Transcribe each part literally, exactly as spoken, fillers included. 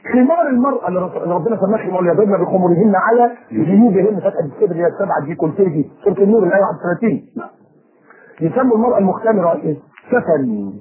خمار المرأة اللي ربنا سماها خمار يضربن بخمورهن على جيوبهن فتحة الصدر اللي هي السبعة دي كل دي سورة النور الآية واحد وثلاثين. يسموا المرأة المختمرة ايه؟ كفن.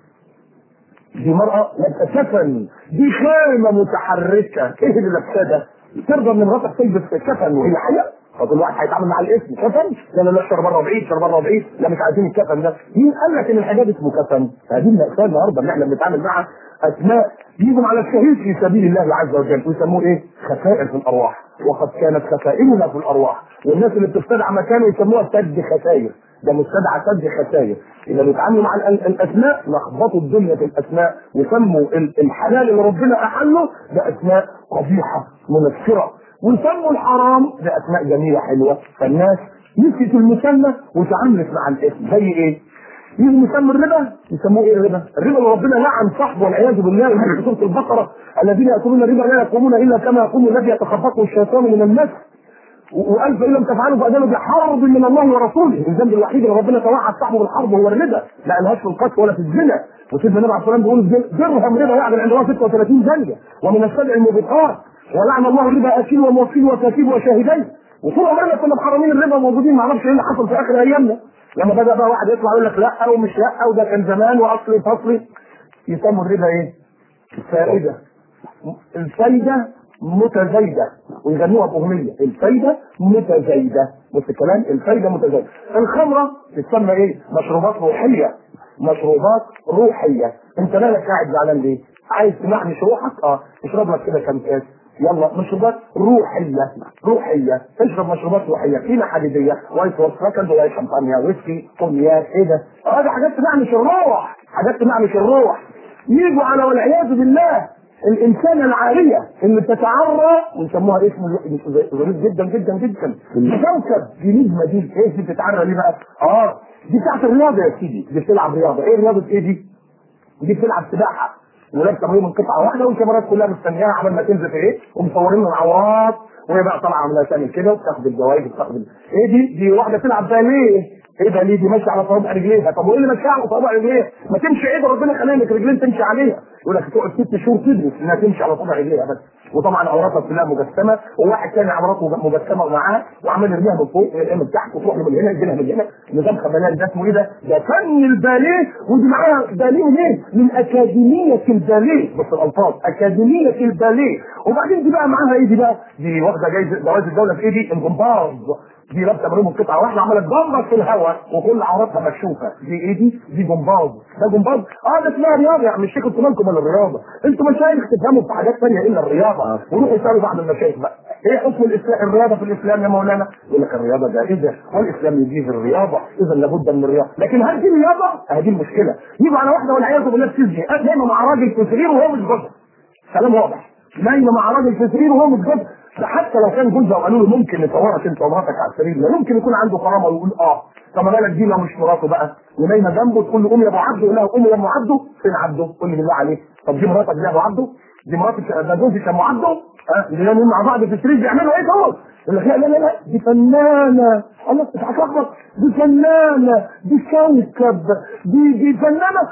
دي مرأة لابسة كفن، دي خيمة متحركة، ايه اللي لابساه ده؟ ترضى ان مراتك تلبس كفن وهي حية؟ طب الواحد هيتعامل مع الاسم كفن؟ لا لا لا اشتر بره بعيد، اشتر بره بعيد، لا مش عايزين الكفن ده. مين قال لك ان الحجاب اسمه كفن؟ هذه المأساة النهارده ان احنا بنتعامل مع اسماء بيجوا على الشهيد في سبيل الله عز وجل ويسموه ايه؟ خسائر في الارواح، وقد كانت خسائرنا في الارواح، والناس اللي بتستدعى مكانه يسموها سد خسائر، ده مستدعى سد خسائر. اذا بيتعاملوا مع الاسماء لخبطوا الدنيا في الاسماء وسموا الحلال اللي ربنا احله باسماء قبيحه منفره، وسموا الحرام باسماء جميله حلوه، فالناس نسيت المسمى وتعاملت مع الاسم. زي ايه؟ يجي يسموا الربا يسموه ايه الربا؟ الربا اللي ربنا لعن صاحبه والعياذ بالله في سوره البقره، الذين ياكلون الربا لا يقومون الا كما يقوم الذي يتخبطه الشيطان من المس، وقال فان لم تفعلوا فاذنوا بحرب من الله ورسوله. الذنب الوحيد اللي ربنا توعد صاحبه بالحرب هو الربا، لا قالهاش في القتل ولا في الزنا. وسيدنا النبي عليه الصلاه والسلام بيقول درهم ربا يعدل عند الله ستة وثلاثين زنجه ومن السبع الموبقات، ولعن الله الربا اكل وموكل وكاتب وشاهدين. وطول عمرنا كنا محرمين الربا موجودين، ما اعرفش ايه اللي حصل في اخر ايامنا لما بدا بقى واحد يطلع يقول لك لا ومش لا وده كان زمان واصلي فصلي. يسموا الربا ايه؟ فائده. الفايده متزايده ويغنوها باغنيه، الفايده متزايده. بص الكلام، الفايده متزايده. الخمره تسمى ايه؟ مشروبات روحيه، مشروبات روحيه. انت مالك قاعد زعلان ليه؟ عايز تنعنش روحك؟ اه اشرب لك كده كام كاس، يلا مشروبات روحيه روحيه، اشرب مشروبات روحيه، فينا حديديه، وايت وورد سكند وايت شمبانيا ويسكي كونياك، ايه ده؟ اه دي حاجات تنعنش الروح، حاجات تنعنش الروح. يجوا على والعياذ بالله الانسانه العاريه اللي بتتعرى ويسموها اسم غريب جدا جدا جدا، كوكب دي نجمه. دي ايه دي بتتعرى ليه بقى؟ اه دي بتاعت الرياضه يا سيدي، دي بتلعب رياضه. ايه رياضه ايه دي؟ دي بتلعب سباحه ولابسه تمرين من قطعه واحده والكاميرات كلها مستنياها عمال ما تنزل في ايه ومصورين العورات، وهي بقى طالعه عامله تعمل كده وبتاخد الجوائز وبتاخد ايه دي؟ دي واحده تلعب باليه. ايه ده ليه؟ دي ماشيه على صوابع رجليها. طب وايه اللي ماشيه على صوابع رجليها؟ ما تمشي ايه ده؟ ربنا خلق لك رجلين تمشي عليها. يقول لك تقعد ست شهور تدرس انها تمشي على صوابع رجليها بس، وطبعا عوراتها كلها مجسمه، وواحد ثاني عوراته مجسمه ومعاها وعمال يرميها من فوق من تحت وتروح من هنا يجيلها من هنا. نظام خمالات ده اسمه ايه ده؟ ده فن الباليه. ودي معاها باليه منين؟ من اكاديميه الباليه. بص الالفاظ، اكاديميه الباليه. وبعدين دي بقى معاها ايه؟ دي بقى دي واخده جايزه جوائز الدوله في ايه؟ دي الجمباز. دي لابسه تمرين من قطعه واحده عماله تجمبز في الهواء وكل عوراتها مكشوفه. دي ايه دي؟ دي جمباز. ده جمباز؟ اه ده اسمها رياضه. يعني الشيخ انتوا مالكم من الرياضه؟ انتوا مشايخ تفهموا في حاجات ثانيه الا الرياضه. وروحوا اسالوا بعض المشايخ بقى ايه حكم الاسلام الرياضه في الاسلام يا مولانا؟ يقول لك الرياضه جائزه والاسلام يجيز الرياضه، اذا لابد من الرياضه. لكن هل دي رياضه؟ هذه المشكله. يبقى على واحده والعياذ بالله بتزني نايمه مع راجل في سرير وهو مش جوزها. كلام واضح، نايمه مع راجل في سرير وهو مش جوزها. ده حتى لو كان جوزها وقالوا له ممكن نصورك انت ومراتك على السرير، لا يمكن يكون عنده كرامه ويقول اه. طب ما بالك دي لو مش مراته بقى ونايمه جنبه تقول له قوم يا ابو عبده، يقول لها قوم يا ابو عبده. فين عبده؟ قول لي بالله عليك. طب دي مراتك دي يا ابو عبده؟ دي مراتك ده جوزك يا ابو عبده؟ ها دي نايمين مع بعض في السرير بيعملوا ايه دول؟ يقول لك لا لا لا دي فنانه. الله انت هتلخبط. دي فنانه، دي كوكب، دي دي فنانه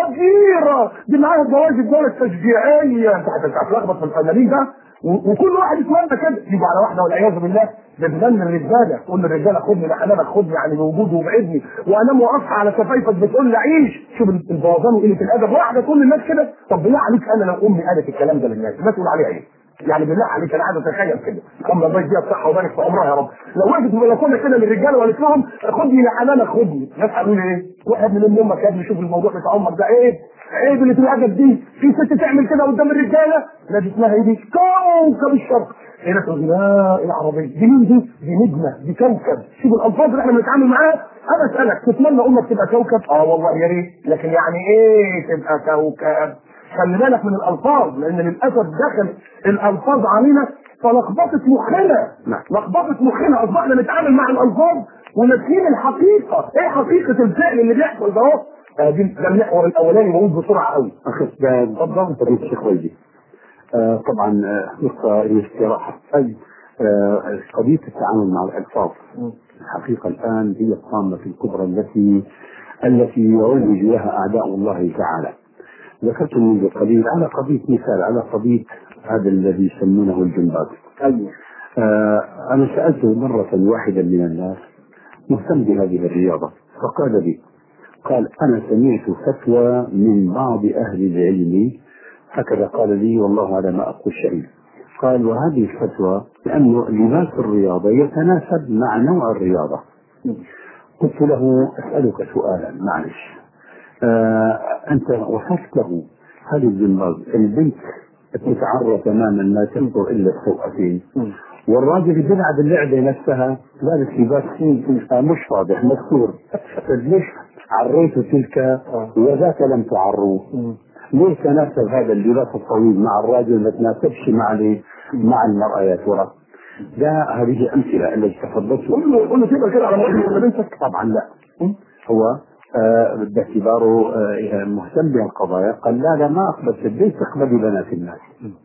قديره، دي معاها جوائز الدوله التشجيعيه. انت هتلخبط في الفنانين ده وكل واحد يتمنى كده. يبقى على واحده والعياذ بالله بتغني الرجاله، تقول للرجاله خدني لحنانك، خدني يعني بوجودي وبعدني وانام واصحى على شفايفك بتقول لي عيش. شوف البوظان وقله الادب. واحده تقول للناس كده. طب بالله عليك انا لو امي قالت الكلام ده للناس الناس تقول عليها ايه؟ يعني بالله عليك انا عايز اتخيل كده. اللهم الله يديها الصحه ويبارك في عمرها يا رب. لو وقفت في بلكونه كده للرجاله وقالت لهم خدني لحنانك خدني، الناس قالوا لي ايه؟ واحد من امك يا ابني شوف الموضوع بتاع امك ده ايه؟ عيب اللي تلاقيك دي في ست تعمل كده قدام الرجاله. لا دي اسمها ايه دي؟ كوكب الشرق. هنا تقول لا العربيه دي مين دي؟ دي نجمه، دي كوكب. شوف الالفاظ اللي احنا بنتعامل معاها. انا اسالك تتمنى امك تبقى كوكب؟ اه والله يا ريت. لكن يعني ايه تبقى كوكب؟ خلي بالك من الالفاظ، لان للاسف دخل الالفاظ علينا فلخبطت مخنا. لخبطت مخنا، اصبحنا نتعامل مع الالفاظ ونسينا الحقيقه. ايه حقيقه الفعل اللي بيحصل ده اهو؟ ده المحور الاولاني بقول بسرعه قوي. اخذ بال اتفضل فضيله الشيخ ويدي. آه طبعا نقطه الاستراحه. اي آه قضيه التعامل مع الالفاظ الحقيقه الان هي الطامه الكبرى التي التي يروج لها اعداء الله تعالى. ذكرت منذ قليل على قضية مثال على قضية هذا الذي يسمونه الجمباز. ايوه. آه أنا سألته مرة واحدا من الناس مهتم بهذه الرياضة، فقال لي، قال أنا سمعت فتوى من بعض أهل العلم، هكذا قال لي والله على ما أقول شيء، قال وهذه الفتوى لأن لباس الرياضة يتناسب مع نوع الرياضة. قلت له أسألك سؤالا معلش، آه أنت وصفت له هل الجمباز البنت تتعرى تماما لا تنظر إلا السوءتين، والراجل بيلعب اللعبة نفسها لابس لباس مش واضح مستور، ليش عريته تلك وذاك لم تعروه؟ ليش تناسب هذا اللباس الطويل مع الراجل ما تناسبش مع مع المرأة يا ترى؟ ده هذه أمثلة التي تفضلت. قول له قول له تقدر كده على مرأة ولا بنتك؟ طبعا لا. هو آه باعتباره آه مهتم بهالقضايا قال لا لا ما أقبل، ليش تقبلي بنات الناس؟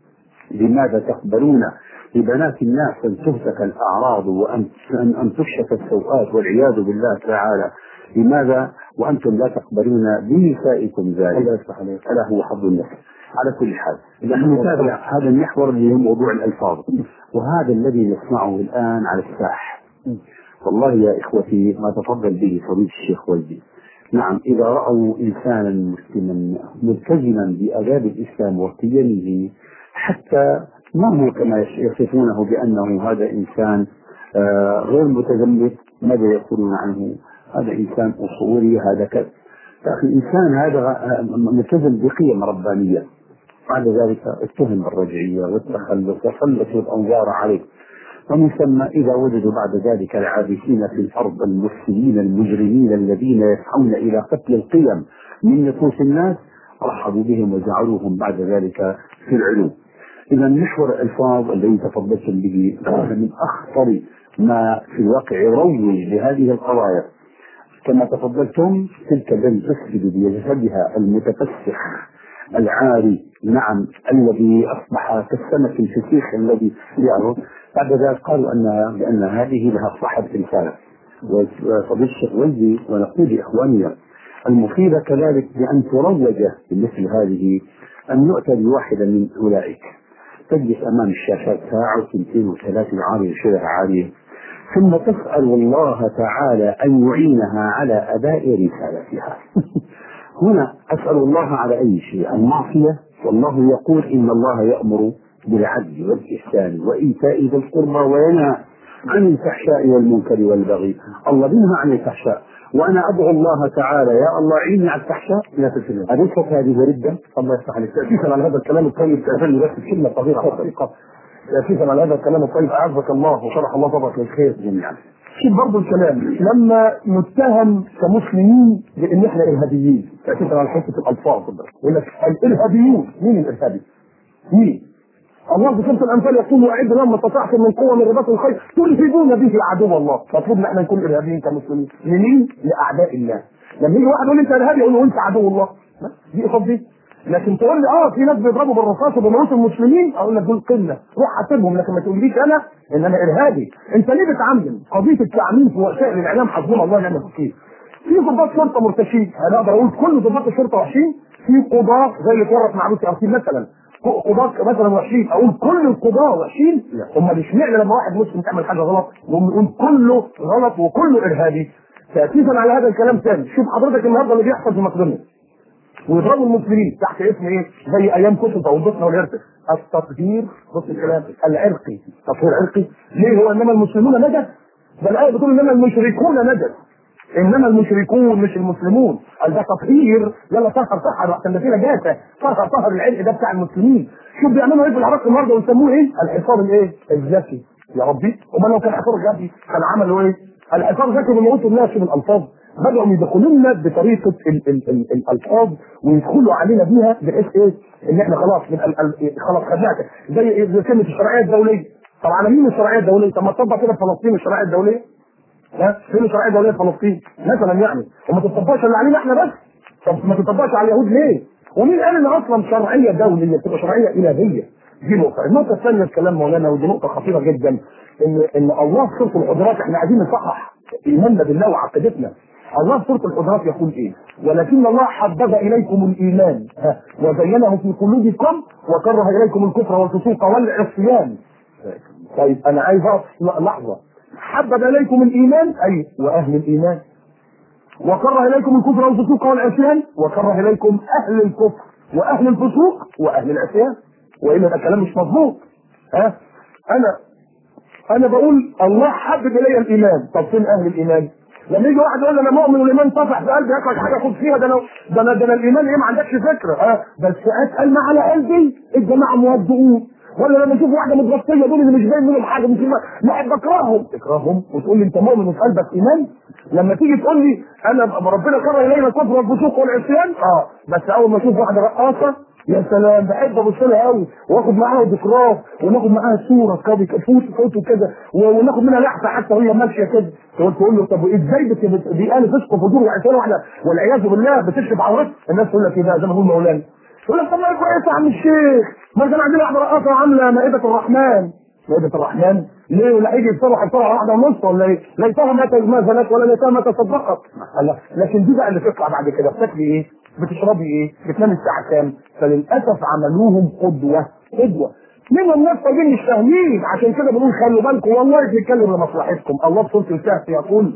لماذا تقبلون لبنات الناس أن تهتك الأعراض وأن أن تكشف السوءات والعياذ بالله تعالى؟ لماذا وأنتم لا تقبلون بنسائكم ذلك؟ ألا هو حظ النفس. على كل حال نحن نتابع هذا المحور اللي هو موضوع الألفاظ، وهذا الذي نسمعه الآن على الساحة. والله يا إخوتي ما تفضل به فضيلة الشيخ ولدي، نعم إذا رأوا إنسانا مسلما ملتزما بآداب الإسلام وقيمه، حتى ما هو كما يصفونه بأنه هذا إنسان آه غير متزمت، ماذا يقولون عنه؟ هذا إنسان أصولي، هذا كذا. لكن الإنسان هذا ملتزم بقيم ربانية، بعد ذلك اتهم بالرجعية والتخلف وسلطوا الأنظار عليه، ومن ثم إذا وجدوا بعد ذلك العابثين في الأرض المفسدين المجرمين الذين يسعون إلى قتل القيم من نفوس الناس رحبوا بهم وجعلوهم بعد ذلك في العلو. إذا محور الألفاظ الذي تفضلتم به هذا من أخطر ما في الواقع يروج لهذه القضايا. كما تفضلتم تلك التي تفسد بجسدها المتفسخ العاري، نعم الذي أصبح كالسمك الفسيخ الذي يعرض، بعد ذلك قالوا أن بأن هذه لها صاحب رسالة. وفضيلة الشيخ ولدي ونقول لإخواننا المفيدة كذلك بأن تروج بمثل هذه، أن يؤتى بواحدة من أولئك تجلس أمام الشاشات ساعة وثنتين وثلاثة عالية شبه عالية، ثم تسأل الله تعالى أن يعينها على أداء رسالتها. هنا أسأل الله على أي شيء؟ المعصية، والله يقول إن الله يأمر بالعدل والإحسان وإيتاء ذي القربى وينهى عن الفحشاء والمنكر والبغي. الله ينهى عن الفحشاء، وأنا أدعو الله تعالى يا الله عيني على الفحشاء لا تسلم. أليست هذه ردة؟ الله يفتح عليك. تأسيسا على هذا الكلام الطيب تأذن بس كلمة صغيرة حقيقة. تأسيسا على هذا الكلام الطيب أعزك الله وشرح الله صدرك للخير جميعا. شوف برضه الكلام لما نتهم كمسلمين بان احنا ارهابيين، تأسيسا على حته الالفاظ يقول لك الارهابيون، مين الارهابي؟ مين؟ الله في سورة الأنفال يقول واعد لهم ما استطعتم من قوة من رباط الخير ترهبون به عدو الله. مطلوب ان احنا نكون ارهابيين كمسلمين. لمين؟ لاعداء الله. لما يجي واحد يقول انت ارهابي يقول له انت عدو الله، دي قصاد دي. لكن تقول لي اه في ناس بيضربوا بالرصاص وبيموتوا المسلمين، اقول لك دول قله روح حاسبهم، لكن ما تقوليش انا ان انا ارهابي. انت ليه بتعمم قضيه التعميم في وسائل الاعلام؟ حسبنا الله ونعم الوكيل. في ضباط شرطه مرتشين، انا اقدر اقول كل ضباط الشرطه وحشين، في قضاه زي اللي اتورط مع روسي ارسيل مثلا قضاه مثلا وحشين، اقول كل القضاه وحشين. هم مش معنى لما واحد مسلم تعمل حاجه غلط نقول كله غلط وكله ارهابي. تأسيسا على هذا الكلام ثاني، شوف حضرتك النهارده اللي بيحصل في مقدونيا ويضربوا المسلمين تحت اسم ايه؟ زي ايام كتب او البطنه والارث، التطهير، بص الكلام العرقي، تطهير عرقي. ليه؟ هو انما المسلمون نجس؟ ده الايه بتقول انما المشركون نجس، انما المشركون مش المسلمون. قال ده تطهير، يلا طهر طهر عشان ده في نجاسه، طهر طهر العرق ده بتاع المسلمين. شوف بيعملوا ايه في العراق النهارده ويسموه ايه؟ الحصار الايه؟ الذكي. يا ربي امال لو كان حصار ذكي كان عملوا ايه؟ الحصار الذكي بيموتوا الناس بالالفاظ، بدأوا يدخلوا لنا بطريقة الألفاظ ويدخلوا علينا بيها بحيث إيه؟ إن إحنا خلاص خلاص خدناها زي زي كلمة الشرعية الدولية. طب على مين الشرعية الدولية؟ طب ما تطبق كده في فلسطين الشرعية الدولية؟ ها؟ فين الشرعية الدولية في فلسطين؟ مثلا يعني، وما تطبقش اللي علينا إحنا بس. طب ما تطبقش على اليهود ليه؟ ومين قال إن أصلا شرعية دولية بتبقى شرعية إلهية؟ دي نقطة. النقطة الثانية الكلام مولانا ودي نقطة خطيرة جدا، إن إن الله في سورة الحجرات إحنا عايزين نصحح إيماننا بالله وعقيدتنا. الله في سوره الحجرات يقول ايه؟ ولكن الله حبب اليكم الايمان وزينه في قلوبكم وكره اليكم الكفر والفسوق والعصيان. طيب انا عايز اقف لحظه. حبب اليكم الايمان اي واهل الايمان، وكره اليكم الكفر والفسوق والعصيان، وكره اليكم اهل الكفر واهل الفسوق واهل العصيان. والا ده كلام مش مظبوط. ها انا انا بقول الله حبب الي الايمان. طب فين اهل الايمان؟ لما يجي واحد يقول انا مؤمن والايمان طفح في قلبي ياكلك حاجه خد فيها، ده انا ده انا ده انا الايمان ايه ما عندكش فكره. ها بس اتقل ما على قلبي الجماعه مودعون. ولا لما اشوف واحده متغطيه دول اللي مش باين منهم حاجه مش ما احب اكرههم. تكرههم وتقول لي انت مؤمن وفي قلبك ايمان؟ لما تيجي تقول لي انا ربنا كره الينا الكفر والفسوق والعصيان، اه بس اول ما اشوف واحده رقاصه يا سلام بحب ابص لها قوي واخد معاها ذكراه وناخد معاها صوره كده فوت فوت وكده وناخد منها لحظه حتى وهي ماشيه كده. تقول تقول له طب ازاي دي قال فسق وفجور وعصيان واحده والعياذ بالله بتشرب عورتها؟ الناس تقول لك كده زي ما بقول مولانا يقول لك طب ما كويس يا عم الشيخ، ما كان عندنا واحده رقاصه عامله مائده الرحمن. مائده الرحمن ليه؟ ولا هيجي يتصرف الصلاه واحده ونص ولا ايه؟ ليتها متى ما زنت ولا ليتها متى صدقت. لكن دي بقى اللي تطلع بعد كده بتاكلي ايه؟ بتشربي ايه؟ بتنامي الساعه كام؟ فللاسف عملوهم قدوه قدوه. منهم ناس طيبين مش فاهمين، عشان كده بنقول خلوا بالكم والله بيتكلم لمصلحتكم. الله في سوره الكهف يقول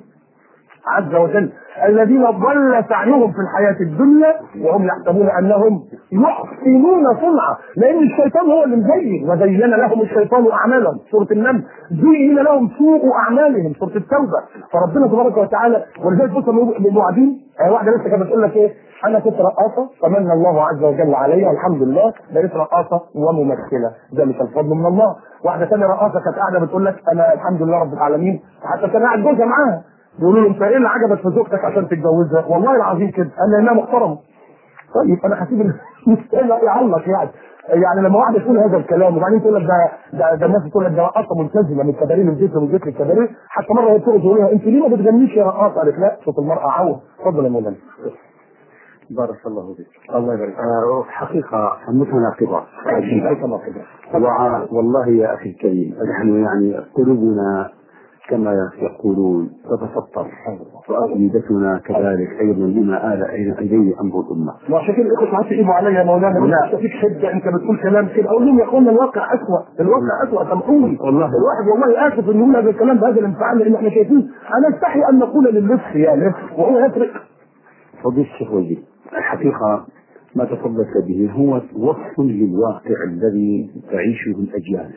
عز وجل الذين ضل سعيهم في الحياة الدنيا وهم يحسبون أنهم يحسنون صنعا، لأن الشيطان هو اللي مزين. وزين لهم الشيطان أعمالهم سورة النمل، زين لهم سوء أعمالهم سورة التوبة. فربنا تبارك وتعالى ولذلك بص الموعدين واحدة لسه كانت بتقول لك إيه؟ أنا كنت رقاصة فمن الله عز وجل علي الحمد لله بقيت رقاصة وممثلة ذلك الفضل من الله. واحدة ثانية رقاصة كانت قاعدة بتقول لك أنا الحمد لله رب العالمين، حتى كان قاعد جوزها معاها بيقولوا له انت ايه اللي عجبك في زوجتك عشان تتجوزها؟ والله العظيم كده قال لي انها محترمه. طيب انا هسيب يعلق يعني يعني لما واحده تقول هذا الكلام وبعدين تقول لك ده ده, ده الناس تقول لك ده رقاصه ملتزمه من الكباريه للبيت ومن البيت للكباريه. حتى مره هي بتقول لها انت ليه ما بتغنيش يا رقاصه؟ قالت لا صوت المراه عوض. اتفضل يا مولانا. بارك الله فيك. الله يبارك. آه حقيقه متناقضه والله يا اخي الكريم نحن يعني قلوبنا كما يقولون تتفطر وأفئدتنا كذلك أيضا لما آل إليه أمر الأمة. وعشان كده الإخوة ساعات يجيبوا عليا يا مولانا لا فيك حجة أنت بتقول كلام كده، أقول لهم يا أخوانا الواقع أسوأ، الواقع أسوأ سامحوني والله. الواحد والله آسف إنه يقول هذا الكلام بهذا الانفعال لأن إحنا شايفين أنا أستحي أن نقول للنفس يا نفس وهو يفرق. فضيلة الشيخ وجيه الحقيقة ما تفضلت به هو وصف للواقع الذي تعيشه الأجيال.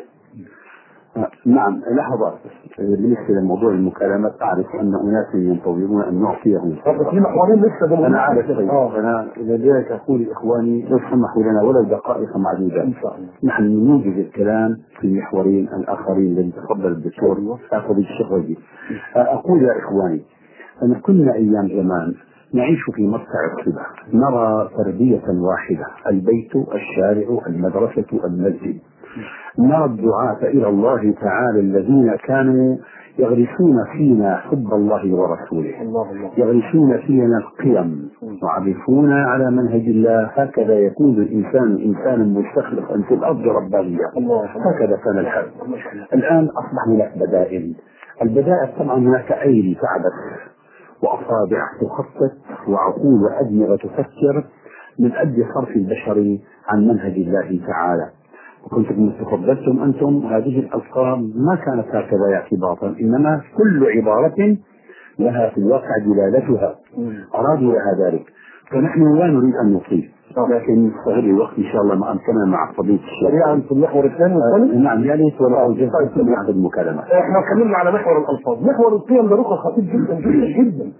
نعم لحظة بالنسبة لموضوع المكالمات أعرف أن أناس ينتظرون أن نعطيهم. في محورين لسه أنا عارف أنا لذلك أقول إخواني لو سمحوا لنا ولو دقائق معدودة نحن نوجد الكلام في المحورين الآخرين الذي تفضل الدكتور أخذ الشيخ وجيه. أقول يا إخواني أن كنا أيام زمان نعيش في مرتع الصبا نرى تربية واحدة البيت الشارع المدرسة المسجد. نرى الدعاة إلى الله تعالى الذين كانوا يغرسون فينا حب الله ورسوله، يغرسون فينا القيم ويعرفونا على منهج الله. هكذا يكون الإنسان إنسانا مستخلفا في الأرض ربانية. هكذا كان الحال. الآن أصبح هناك بدائل. البدائل طبعا هناك أيدي تعبث وأصابع تخطط وعقول وأدمغة تفكر من أجل صرف البشر عن منهج الله تعالى. وكنتم تفضلتم أنتم هذه الألقاب ما كانت هكذا اعتباطا، إنما كل عبارة لها في الواقع دلالتها أرادوا لها ذلك. فنحن لا نريد أن نطيل لكن صغير الوقت إن شاء الله ما أمكننا مع فضيلة الشيخ. سريعا في المحور الثاني والثالث. نعم يا ريت ولا أوجز في أحد المكالمات. إحنا اتكلمنا على محور الألفاظ، محور القيم ده ركن خطير جدا جدا جدا.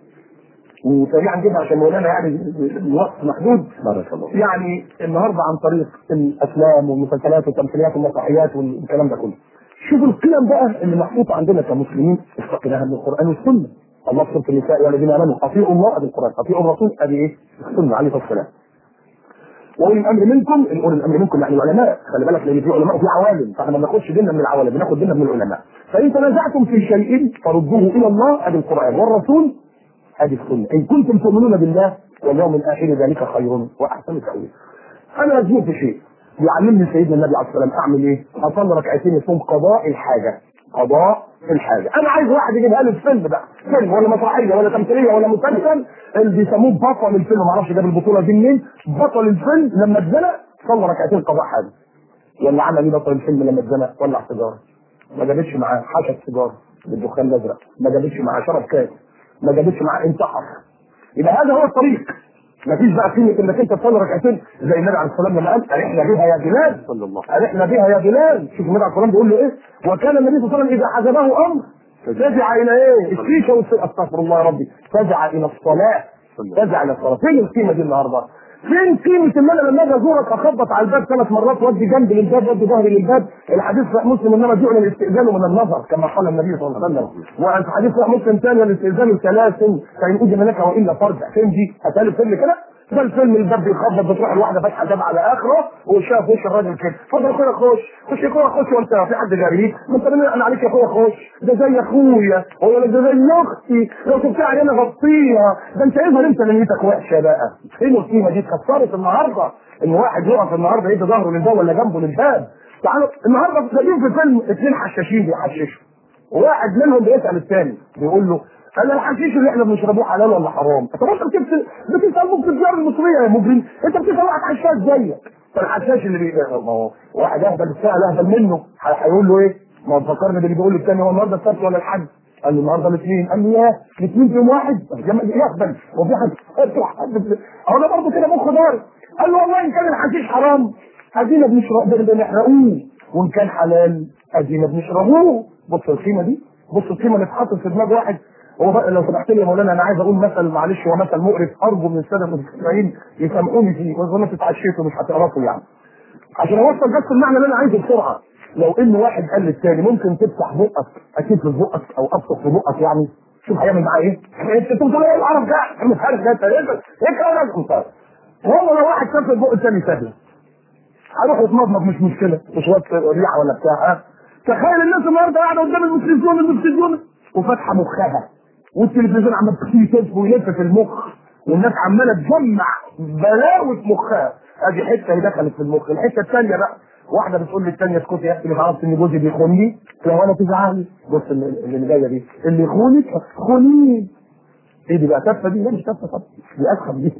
وسريعا جدا عشان مولانا يعني الوقت محدود. بارك الله. يعني النهارده عن طريق الافلام والمسلسلات والتمثيليات والمسرحيات والكلام ده كله. شوفوا القيم بقى اللي محطوطه عندنا كمسلمين استقناها من القران والسنه. الله في سوره النساء يا الذين امنوا اطيعوا الله بالقران، اطيعوا الرسول ادي ايه؟ السنه عليه الصلاه والسلام. واولي الامر منكم، اولي الامر منكم يعني العلماء، خلي بالك لان في علماء وفي عوالم، فاحنا ما بناخدش ديننا من العوالم بناخد ديننا من العلماء. فان تنازعتم في شيء فردوه الى الله ادي القران والرسول ادي السنه، ان كنتم تؤمنون بالله واليوم الاخر ذلك خير واحسن تاويلا. انا ازور في شيء يعلمني سيدنا النبي عليه الصلاه والسلام اعمل ايه؟ اصلي ركعتين يصوم قضاء الحاجه قضاء الحاجه. انا عايز واحد يجيبها لي فيلم بقى، فيلم ولا مسرحيه ولا تمثيليه ولا مسلسل، اللي بيسموه بطل الفيلم، ما اعرفش جاب البطوله دي منين، بطل الفيلم لما اتزنق صلى ركعتين قضاء حاجه. ولا عمل ايه بطل الفيلم لما اتزنق؟ ولع سيجاره، ما جابتش معاه حشد سيجاره بالدخان الازرق، ما جابتش معاه شرب كاس، ما جابتش معاه انتحر. يبقى هذا هو الطريق. مفيش بقى قيمه انك انت تصلي ركعتين زي النبي عليه الصلاه والسلام لما قال ارحنا بها يا بلال، صلى الله ارحنا بها يا بلال. شوف النبي عليه الصلاه والسلام بيقول له ايه؟ وكان النبي صلى الله عليه وسلم اذا حزبه امر فزع الى ايه؟ الشيشه والسيجاره، استغفر الله يا ربي، فزع الى الصلاه، فزع الى الصلاه. فين القيمه دي النهارده؟ فين قيمه ان انا لما اجي ازورك اخبط على الباب ثلاث مرات وادي جنبي للباب وادي ظهري للباب؟ الحديث صحيح مسلم انما جعل الاستئذان من النظر كما قال النبي صلى الله عليه وسلم، وفي حديث صحيح مسلم ثاني الاستئذان ثلاث فان اذن لك والا فارجع. فين دي؟ هتقلب فيلم كده؟ ده الفيلم الباب بيخبط بتروح الواحده فاتحه الباب على اخره وشاف وش الراجل كده، اتفضل يا اخويا خش، خش يا اخويا خش، وانت في حد جريء؟ ما انت انا عليك يا اخويا خش، ده زي اخويا، هو ده زي اختي، لو شفتها علينا غطيها، ده انت ايه انت نيتك وحشه بقى. فين القيمه دي؟ اتكسرت النهارده ان واحد يقف النهارده يدي ظهره للباب ولا جنبه للباب. تعالوا النهارده جايين في فيلم اثنين حشاشين بيحششوا، وواحد منهم بيسال الثاني بيقول له انا الحشيش اللي احنا بنشربوه حلال ولا حرام؟ طب انت بتسال بتسال ممكن التجاره المصريه يا مجرم، انت بتسال واحد حشاش زيك. فالحشاش اللي بي... ما هو واحد اهبل السائل اهبل منه هيقول له ايه؟ ما هو فكرني باللي بيقول للثاني هو النهارده السبت ولا الحد؟ قال له النهارده الاثنين. قال له ياه الاثنين في يوم واحد؟ يهبل هو في حد اطرح حد اهو ده برضه كده مخه ضارب. قال له والله ان كان الحشيش حرام ادينا بنشرب بنحرقوه، وان كان حلال ادينا بنشربوه. بص القيمه دي، بص القيمه اللي اتحطت في دماغ واحد. هو بقى لو سمحت لي يا مولانا انا عايز اقول مثل، معلش هو مثل مقرف ارجو من الساده المستمعين يسامحوني فيه، واظن انتوا اتعشيتوا مش هتعرفوا يعني. عشان اوصل بس المعنى اللي انا عايزه بسرعه. لو ان واحد قال للثاني ممكن تفتح بقك اكيد في بقك او ابصق في بقك، يعني شوف هيعمل معاه ايه؟ انت بتقول ايه العرب ده؟ مش عارف ده انت ايه كده. هو لو واحد شاف البق الثاني سهل هروح يتمضمض مش مشكله، مش وقت ريحه ولا بتاع. تخيل الناس النهارده قاعده قدام المتلفزيون المتلفزيون وفاتحه مخها، والتلفزيون عمال يتلف ويلف في المخ، والناس عماله تجمع بلاوي في مخها. ادي حته هي دخلت في المخ. الحته الثانيه بقى واحده بتقول للثانيه اسكتي يا اختي، مش عارف ان جوزي بيخوني، لو انا تزعلي. بص اللي جايه دي اللي يخونك خونيه. ايه دي بقى تافهه دي؟ لا مش تافهه طبعا، دي اسخف دي.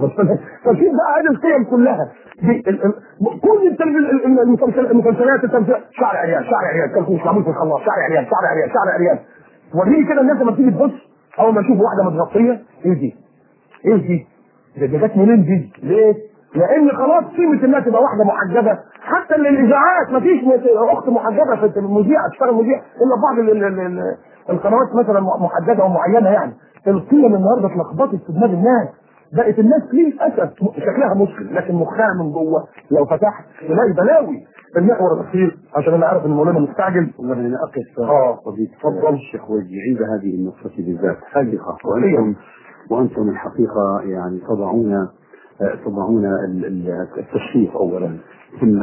فشوف بقى هذه القيم كلها دي ال ال كل المسلسلات التمثيليه شعر عريان شعر عريان كلكم معمول في الخلاط، شعر عريان شعر عريان شعر عريان. وريني كده الناس لما تيجي تبص اول ما يشوف واحده متغطيه ايه دي؟ ايه دي؟ دي جت منين دي؟ ليه؟ لان خلاص قيمه انها تبقى واحده محجبه. حتى الاذاعات ما فيش اخت محجبه في المذيعه تشتغل مذيع الا بعض ال ال ال القنوات مثلا محدده او معينه. يعني القيم النهارده اتلخبطت في دماغ الناس، بقت الناس للاسف شكلها مسلم لكن مخها من جوه لو فتحت تلاقي بلاوي. المحور الاخير عشان انا عارف ان مولانا مستعجل وانا اقف اه قضيه تفضل الشيخ وجهي عند هذه النقطه بالذات حقيقه، وانتم وانتم الحقيقه يعني تضعون تضعون التشريف اولا، ثم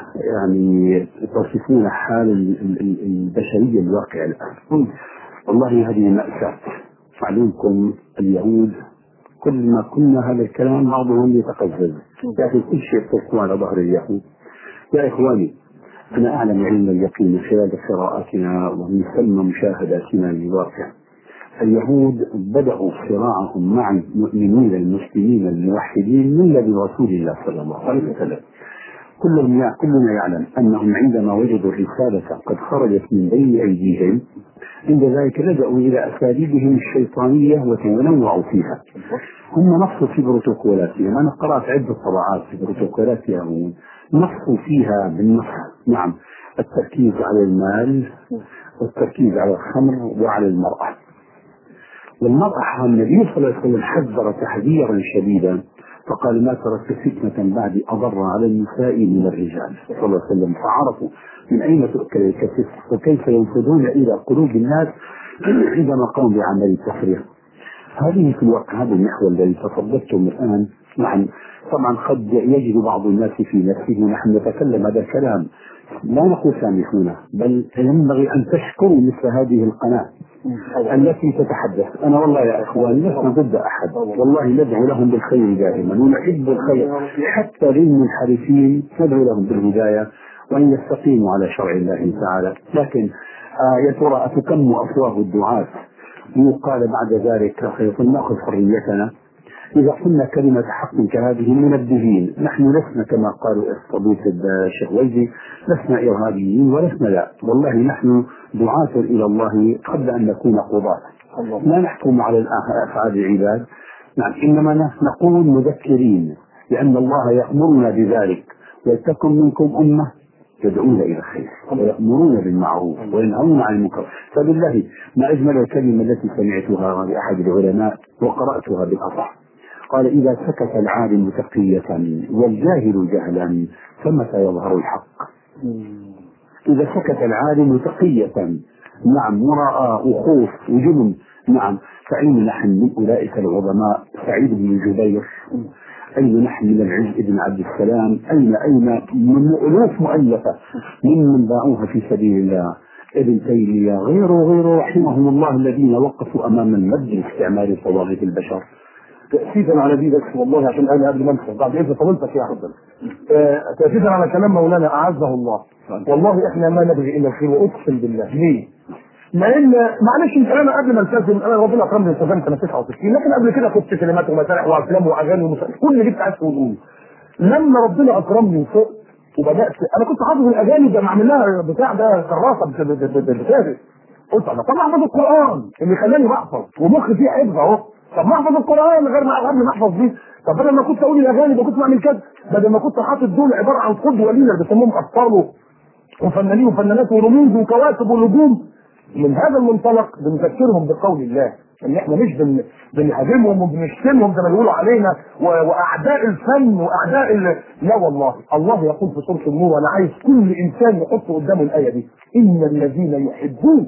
يعني تصفون حال البشريه الواقعه الان. والله هذه مأساة. معلومكم اليهود كل ما قلنا هذا الكلام بعضهم يتقزز، لكن كل شيء تركوا على ظهر اليهود. يا إخواني أنا أعلم علم اليقين من خلال قراءاتنا ومن ثم مشاهداتنا للواقع. اليهود بدأوا صراعهم مع المؤمنين المسلمين الموحدين من لدن رسول الله صلى الله عليه وسلم. كلنا كلنا يعلم أنهم عندما وجدوا الرسالة قد خرجت من بين أيديهم عند ذلك لجأوا إلى أساليبهم الشيطانية وتنوعوا فيها. هم نصوا في بروتوكولاتهم، أنا قرأت عدة طبعات في بروتوكولات يهود نصوا فيها بالنص نعم التركيز على المال والتركيز على الخمر وعلى المرأة. والمرأة النبي صلى الله عليه وسلم حذر تحذيرا شديدا فقال ما تركت فتنة بعد أضر على النساء من الرجال صلى الله عليه وسلم. فعرفوا من أين تؤكل الكتف وكيف ينفذون إلى قلوب الناس عندما قاموا بعمل التفريق. هذه في الواقع هذا المحور الذي تفضلتم الآن. نعم طبعا قد يجد بعض الناس في نفسه نحن نتكلم هذا الكلام لا نقول سامحونا، بل ينبغي أن تشكروا مثل هذه القناة التي تتحدث. أنا والله يا إخوان لسنا ضد أحد، والله ندعو لهم بالخير دائما ونحب الخير حتى للمنحرفين ندعو لهم بالهداية وأن يستقيموا على شرع الله تعالى. لكن آه يا ترى أتكم أفواه الدعاة ليقال بعد ذلك فلنأخذ حريتنا إذا قلنا كلمة حق كهذه منبهين. نحن لسنا كما قالوا الصديق الشيخ ويزي لسنا إرهابيين ولسنا لا، والله نحن دعاة إلى الله قبل أن نكون قضاة. لا نحكم على أفعال العباد، نعم، إنما نقول مذكرين لأن الله يأمرنا بذلك. ولتكن منكم أمة يدعون إلى الخير ويأمرون بالمعروف وينهون عن المنكر. فبالله ما أجمل الكلمة التي سمعتها لأحد العلماء وقرأتها بالأصح، قال إذا سكت العالم تقية والجاهل جهلا فمتى يظهر الحق. إذا سكت العالم تقية، نعم، مراءة وخوف وجبن، نعم، فأين نحن من أولئك العظماء؟ سعيد بن جبير، أين نحن من العز بن عبد السلام؟ أين أين من ألوف مؤلفة ممن باعوها في سبيل الله؟ ابن تيمية غيره غيره رحمهم الله الذين وقفوا أمام المد لاستعمال طواغيت البشر. تأسيسا على دي بس والله عشان انا قبل ما انسى بعد اذن فضلتك يا حضر، تأسيسا على كلام مولانا اعزه الله، والله احنا ما نبغي الا الخير واقسم بالله. ليه؟ لان معلش انت انا قبل ما التزم انا ربنا اكرمني التزمت انا تسعة وستين، لكن قبل كده كنت كلمات ومسارح وافلام واغاني ومسارح كل اللي بتاعت تقوله. لما ربنا اكرمني وفقت وبدات انا كنت حافظ الاغاني ده معمل لها بتاع ده كراسه بتاعتي، قلت انا طبعا احفظ القران اللي خلاني بحفظ ومخي فيه حفظ اهو، طب ما احفظ القران غير ما قبل ما احفظ دي، طب بدل ما كنت اقول الاغاني ده كنت بعمل كده، بدل ما كنت حاطط دول عباره عن قدوه لينا بيسموهم ابطال وفنانين وفنانات ورموز وكواكب ونجوم. من هذا المنطلق بنذكرهم بقول الله ان احنا مش بن... بنهاجمهم وبنشتمهم زي ما بيقولوا علينا و... واعداء الفن واعداء ال... لا والله الله يقول في سوره النور، وانا عايز كل انسان يحط قدامه الايه دي، ان الذين يحبون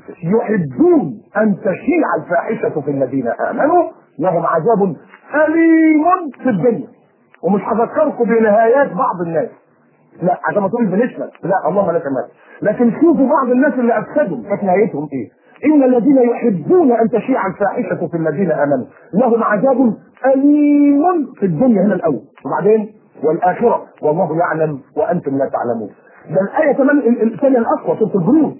يحبون ان تشيع الفاحشه في الذين امنوا لهم عذاب اليم في الدنيا. ومش هذكركم بنهايات بعض الناس، لا عشان ما تقول بنشمل، لا اللهم لا كمال، لكن شوفوا بعض الناس اللي افسدوا كانت نهايتهم ايه. ان الذين يحبون ان تشيع الفاحشه في الذين امنوا لهم عذاب اليم في الدنيا هنا الاول، وبعدين والاخره والله يعلم وانتم لا تعلمون. ده الايه كمان الثانيه الاقوى سوره البروج،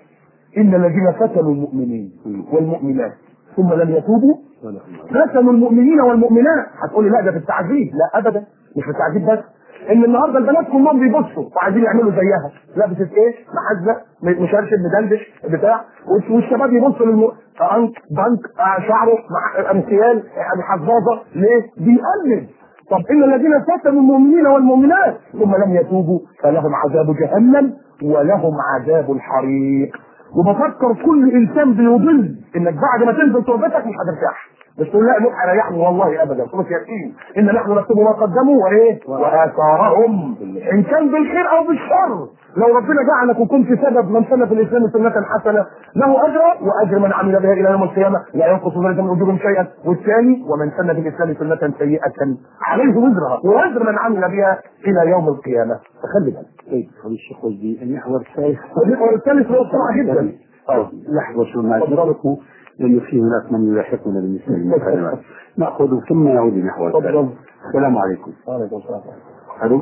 ان الذين فتنوا المؤمنين والمؤمنات ثم لم يتوبوا فتنوا المؤمنين والمؤمنات. هتقولي لا ده في التعذيب، لا ابدا مش في التعذيب بس، ان النهارده البنات كلهم بيبصوا وعايزين يعملوا زيها، لابسه ايه؟ محزه مشرشب مدلدش بتاع، والشباب يبصوا للم بنك بنك شعره مع امثال حظاظه، ليه؟ بيقلد. طب ان الذين فتنوا المؤمنين والمؤمنات ثم لم يتوبوا فلهم عذاب جهنم ولهم عذاب الحريق. وبفكر كل انسان بيضل انك بعد ما تنزل توبتك مش هترتاح، بس تقول لا نوح ريحني والله ابدا، سوره ياسين ان نحن نكتب ما قدموا وايه واثارهم ان كان بالخير او بالشر. لو ربنا جعلك وكنت سبب من سن في الاسلام سنه حسنه له اجر واجر من عمل بها الى يوم القيامه لا ينقص ذلك من اجورهم شيئا. والثاني ومن سن في الاسلام سنه سيئه عليه وزرها واجر من عمل بها الى يوم القيامه. فخلي بالك. طيب الشيخ وجدي المحور الثالث المحور الثالث هو بسرعه جدا. لحظه شو ما تدركوا لأنه في هناك من يلاحقنا بالنسبة للمكالمات نأخذ ثم يعود المحور الثالث. السلام عليكم. وعليكم السلام. ألو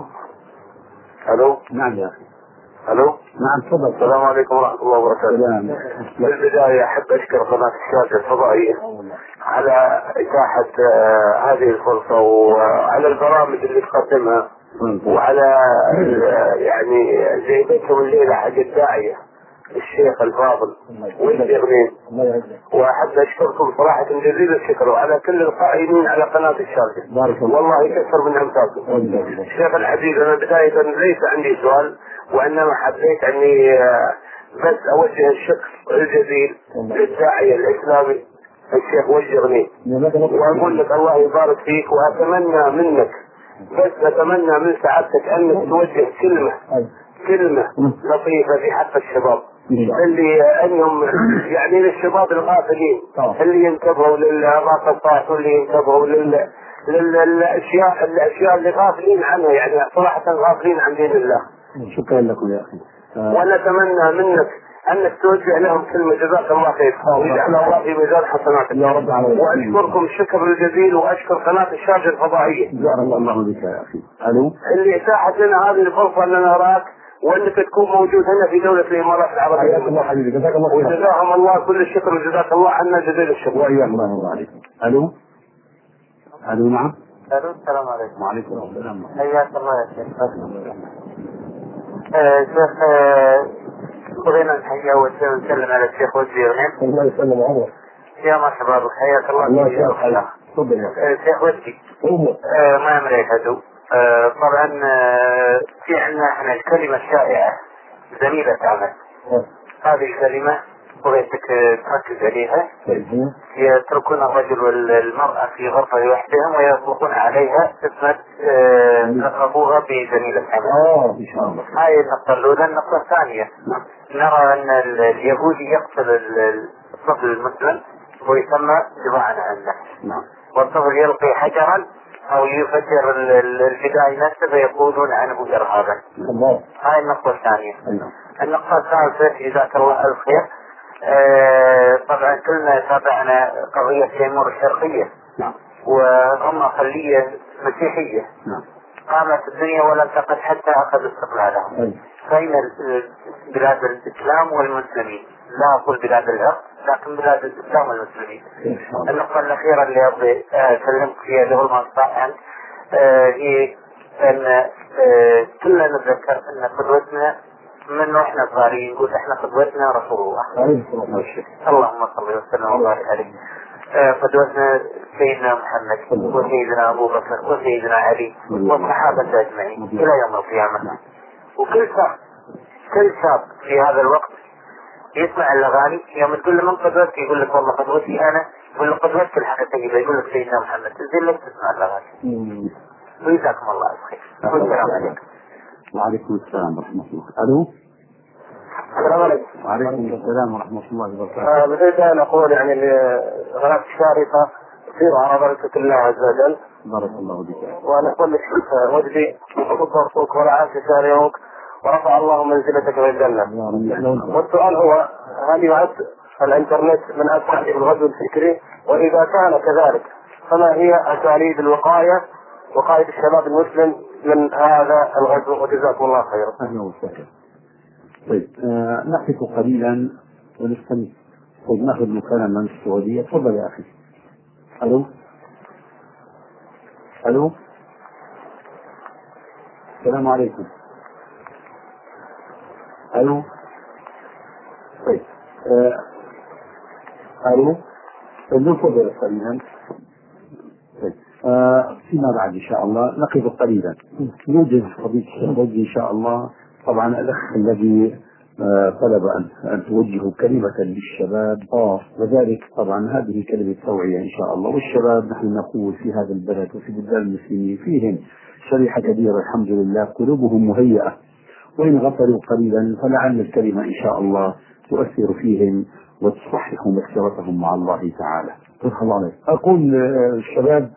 ألو. نعم يا أخي. ألو. نعم تفضل. السلام عليكم ورحمة الله وبركاته. السلام. في البداية أحب أشكر قناة الشاشة الفضائية على إتاحة آه هذه الفرصة وعلى البرامج اللي تقدمها وعلى يعني جايبتهم الليلة حق الداعية الشيخ الفاضل والشيخين، واحب اشكركم صراحه جزيل الشكر وعلى كل القائمين على قناه الشارقه، بارك الله والله يكثر من امثالكم. الشيخ العزيز انا بدايه ليس عندي سؤال وانما حبيت اني بس اوجه الشكر الجزيل للداعيه الاسلامي الشيخ والشيخين، واقول لك الله يبارك فيك، واتمنى منك بس اتمنى من سعادتك انك توجه كلمه كلمة لطيفة في حق الشباب اللي انهم يعني للشباب الغافلين اللي ينتبهوا للراقصات واللي ينتبهوا لل للاشياء الاشياء اللي غافلين عنها، يعني صراحة غافلين عن دين الله. شكرا لكم يا اخي. ونتمنى منك انك توجه لهم كلمة جزاك الله خير ويجعل الله في ميزان حسناتك يا رب العالمين. واشكركم الشكر الجزيل واشكر قناة الشارقة الفضائية. جزاك الله بك يا اخي. الو. اللي اتاحت لنا هذه الفرصة اننا نراك وانك تكون موجود هنا في دوله الامارات العربيه. حياك الله حبيبي، جزاك الله خير. وجزاهم الله كل الشكر وجزاك الله عنا جزيل الشكر. واياك الله يرضى عليك. الو الو نعم. الو السلام عليكم. وعليكم السلام. حياك الله يا شيخ. شيخ خذينا نحيي اول شيء ونسلم على الشيخ وجدي غنيم. الله يسلم عمرك. يا مرحبا بك، حياك الله. الله يسلمك. تفضل يا شيخ وجدي. ما يملك هدو. طبعا في عندنا احنا الكلمه الشائعه زميله عمل. هذه الكلمه بغيتك تركز عليها. يتركون الرجل والمرأة في غرفة وحدهم ويطلقون عليها اسم لقبوها بزميلة عمل. اه ان شاء الله. هاي النقطة الأولى. النقطة الثانية نرى أن اليهودي يقتل الطفل المسلم ويسمى دفاعا عن النفس. نعم. والطفل يلقي حجرا أو يفجر الفدائي نفسه فيقولون عنه إرهابا. الله. هاي النقطة الثانية. نعم. النقطة الثالثة جزاك الله الخير. آه طبعا كلنا تابعنا قضية تيمور الشرقية. نعم. وهم خلية مسيحية. نعم. قامت الدنيا ولم تقف حتى أخذ استقلالها. فإن بلاد الإسلام والمسلمين، لا أقول بلاد العرق لكن بلاد الإسلام والمسلمين. النقطة الأخيرة اللي أبغي أكلمك فيها قبل ما أطلع عنك هي أن آه كلنا نتذكر أن قدوتنا من واحنا صغارين نقول احنا قدوتنا رسول الله. اللهم صل وسلم وبارك عليه. قدوتنا سيدنا محمد وسيدنا ابو بكر وسيدنا علي والصحابه اجمعين الى يوم القيامه. وكل شاب كل شاب في هذا الوقت يسمع الاغاني يوم تقول له من قدوتك يقول لك والله قدوتي انا، يقول له قدوتك الحقيقيه يقول لك سيدنا محمد. تنزل لك تسمع الاغاني. وجزاكم الله خير. والسلام عليكم. وعليكم السلام ورحمة الله. ألو. السلام عليكم. وعليكم السلام ورحمة الله وبركاته. بديت أن أقول يعني الغلاف الشارقة تصير على بركة الله عز وجل. بارك الله بك. وأنا أقول لك وجدي وبركوك ورعاك شارعوك ورفع الله منزلتك في الجنة. والسؤال هو هل يعد الإنترنت من أسباب الغزو الفكري؟ وإذا كان كذلك فما هي أساليب الوقاية وقاية الشباب المسلم من هذا الغزو؟ وجزاكم الله خيرا. أهلا وسهلا. طيب آه نقف قليلا ونستمع. طيب ناخذ مكالمة من السعودية. تفضل يا أخي. ألو. ألو. السلام عليكم. ألو. طيب آه. ألو. تفضل قليلا. طيب آه فيما بعد إن شاء الله نقف قليلا. نوجد قضية الشهود إن شاء الله. طبعا الأخ الذي آه طلب أن, أن توجهوا كلمة للشباب آه وذلك طبعا هذه كلمة توعية إن شاء الله. والشباب نحن نقول في هذا البلد وفي بلدان المسلمين فيهم شريحة كبيرة الحمد لله قلوبهم مهيئة، وإن غفلوا قليلا فلعل الكلمة إن شاء الله تؤثر فيهم وتصحح مسيرتهم مع الله تعالى. الله عليك. أقول للشباب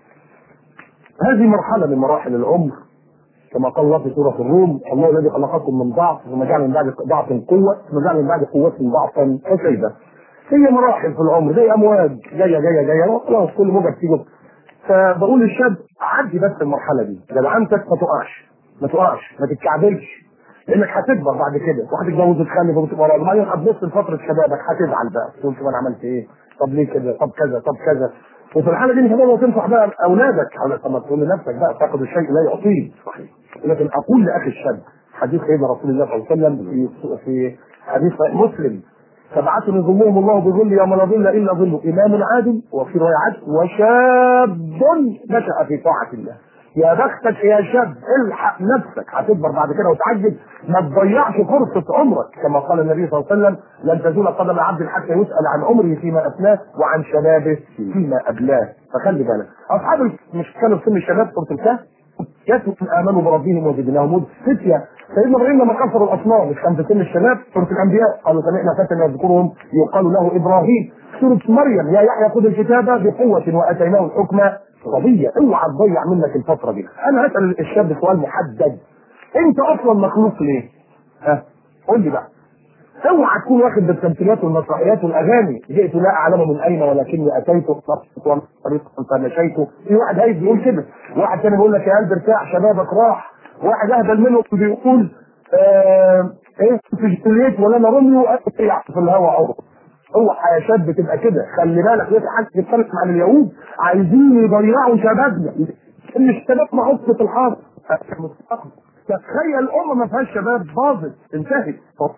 هذه مرحلة من مراحل العمر كما قال الله في سورة الروم: الله الذي خلقكم من ضعف ثم جعل من بعد ضعف قوة ثم جعل من بعد قوة ضعفا وشيبة. هي مراحل في العمر زي أمواج جاية جاية جاية وخلاص كل موجة بتيجي. فبقول للشاب عدي بس المرحلة دي، جدعنتك ما تقعش ما تقعش ما تتكعبلش، لأنك هتكبر بعد كده وهتتجوز وتخلف وتبقى راجل، وبعدين هتبص لفترة شبابك هتزعل بقى تقول طب أنا عملت إيه؟ طب ليه كده؟ طب كذا طب كذا. وفي الحالة دي مش هتقدر تنصح بقى أولادك، طب ما تقول لنفسك بقى فاقد الشيء لا يعطيه. صحيح. لكن أقول لأخي الشاب حديث سيدنا رسول الله صلى الله عليه وسلم في في حديث مسلم: سبعة يظلهم الله بظل يوم لا ظل إلا ظله، إمام عادل وفي رواية عدل وشاب نشأ في طاعة الله. يا بختك يا شاب، الحق نفسك هتكبر بعد كده وتعجز، ما تضيعش فرصة عمرك كما قال النبي صلى الله عليه وسلم: لن تزول قدم عبد حتى يسأل عن عمره فيما أفناه وعن شبابه فيما أبلاه. فخلي بالك. أصحاب مش كانوا في سن الشباب سورة الكهف يترك آمنوا بربهم وزدناهم هدى. فتية سيدنا إبراهيم لما كفروا الأصنام مش كان في سن الشباب سورة الأنبياء قالوا سمعنا فتى يذكرهم يقال له إبراهيم. سورة مريم: يا يحيى خذ الكتاب بقوة وآتيناه الحكم قضية. اوعى تضيع منك الفترة دي. أنا هسأل الشاب سؤال محدد: أنت أصلا مخلوق ليه؟ ها؟ قول لي بقى. اوعى تكون واخد بالتمثيليات والمسرحيات والاغاني: جئت لا اعلم من اين ولكني اتيت طريقا فمشيت. في واحد هايب بيقول كده، واحد ثاني بيقول لك يا قلب ارتاح شبابك راح، واحد اهبل منهم بيقول آه ايه في جوليت ولا انا روميو في الهواء عمره. هو حياشات بتبقى كده. خلي بالك في حاجه بتتكلم عن اليهود عايزين يضيعوا شبابنا، ان الشباب معصة الحاضر المستقبل. تخيل امه ما فيهاش شباب باظت انتهت.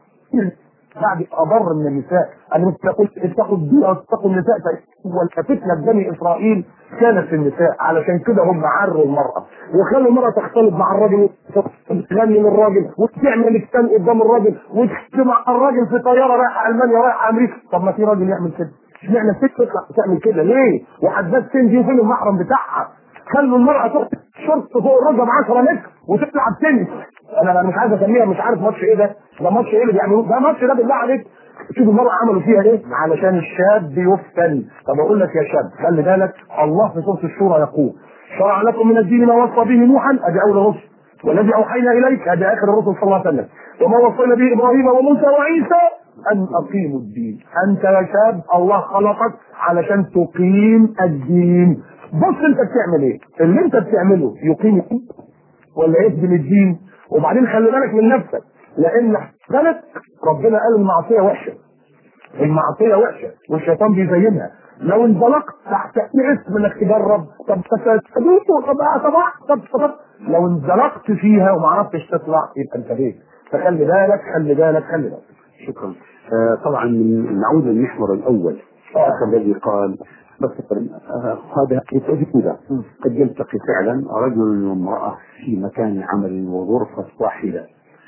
بعد اضر من النساء ان تقول اتقوا الدين او اتقوا النساء، والفتنه بني اسرائيل كانت في النساء. علشان كده هم عروا المراه وخلوا المراه تختلط مع الراجل وتغني للراجل وتعمل الكتان قدام الراجل وتجتمع الراجل في طياره رايحه المانيا رايحه امريكا. طب ما في راجل يعمل كده، اشمعنى الست تطلع تعمل كده ليه؟ وحداد سن دي وفين المحرم بتاعها؟ خلوا المرأة تحط شرط فوق الركبة ب عشرة متر وتلعب تنس. انا انا مش عايز اسميها، مش عارف ماتش ايه ده، ده ماتش ايه اللي بيعملوه ده؟ ماتش ده بالله عليك. شوف المرأة عملوا فيها ايه علشان الشاب يفتن. طب اقول لك يا شاب خلي بالك، الله في سورة الشورى يقول شرع لكم من الدين ما وصى به نوحا، ادي اول رسل، والذي اوحينا اليك، ادي اخر الرسل صلى الله عليه وسلم، وما وصينا به ابراهيم وموسى وعيسى ان اقيموا الدين. انت يا شاب الله خلقك علشان تقيم الدين. بص انت بتعمل ايه؟ اللي انت بتعمله يقيم الدين ولا يهدم الدين؟ وبعدين خلي بالك من نفسك، لان بالك ربنا قال المعصيه وحشه، المعصيه وحشه والشيطان بيزينها. لو انزلقت تحت اسم انك تجرب، طب تستبيت طب طبعا طب طب لو انزلقت فيها وما عرفتش تطلع يبقى انت بيت. فخلي بالك خلي بالك خلي بالك. شكرا. آه طبعا نعود للمحور الاول آه. الذي قال بس آه هذا يتجد قد يلتقي فعلا رجل وامرأة في مكان عمل وغرفة واحدة،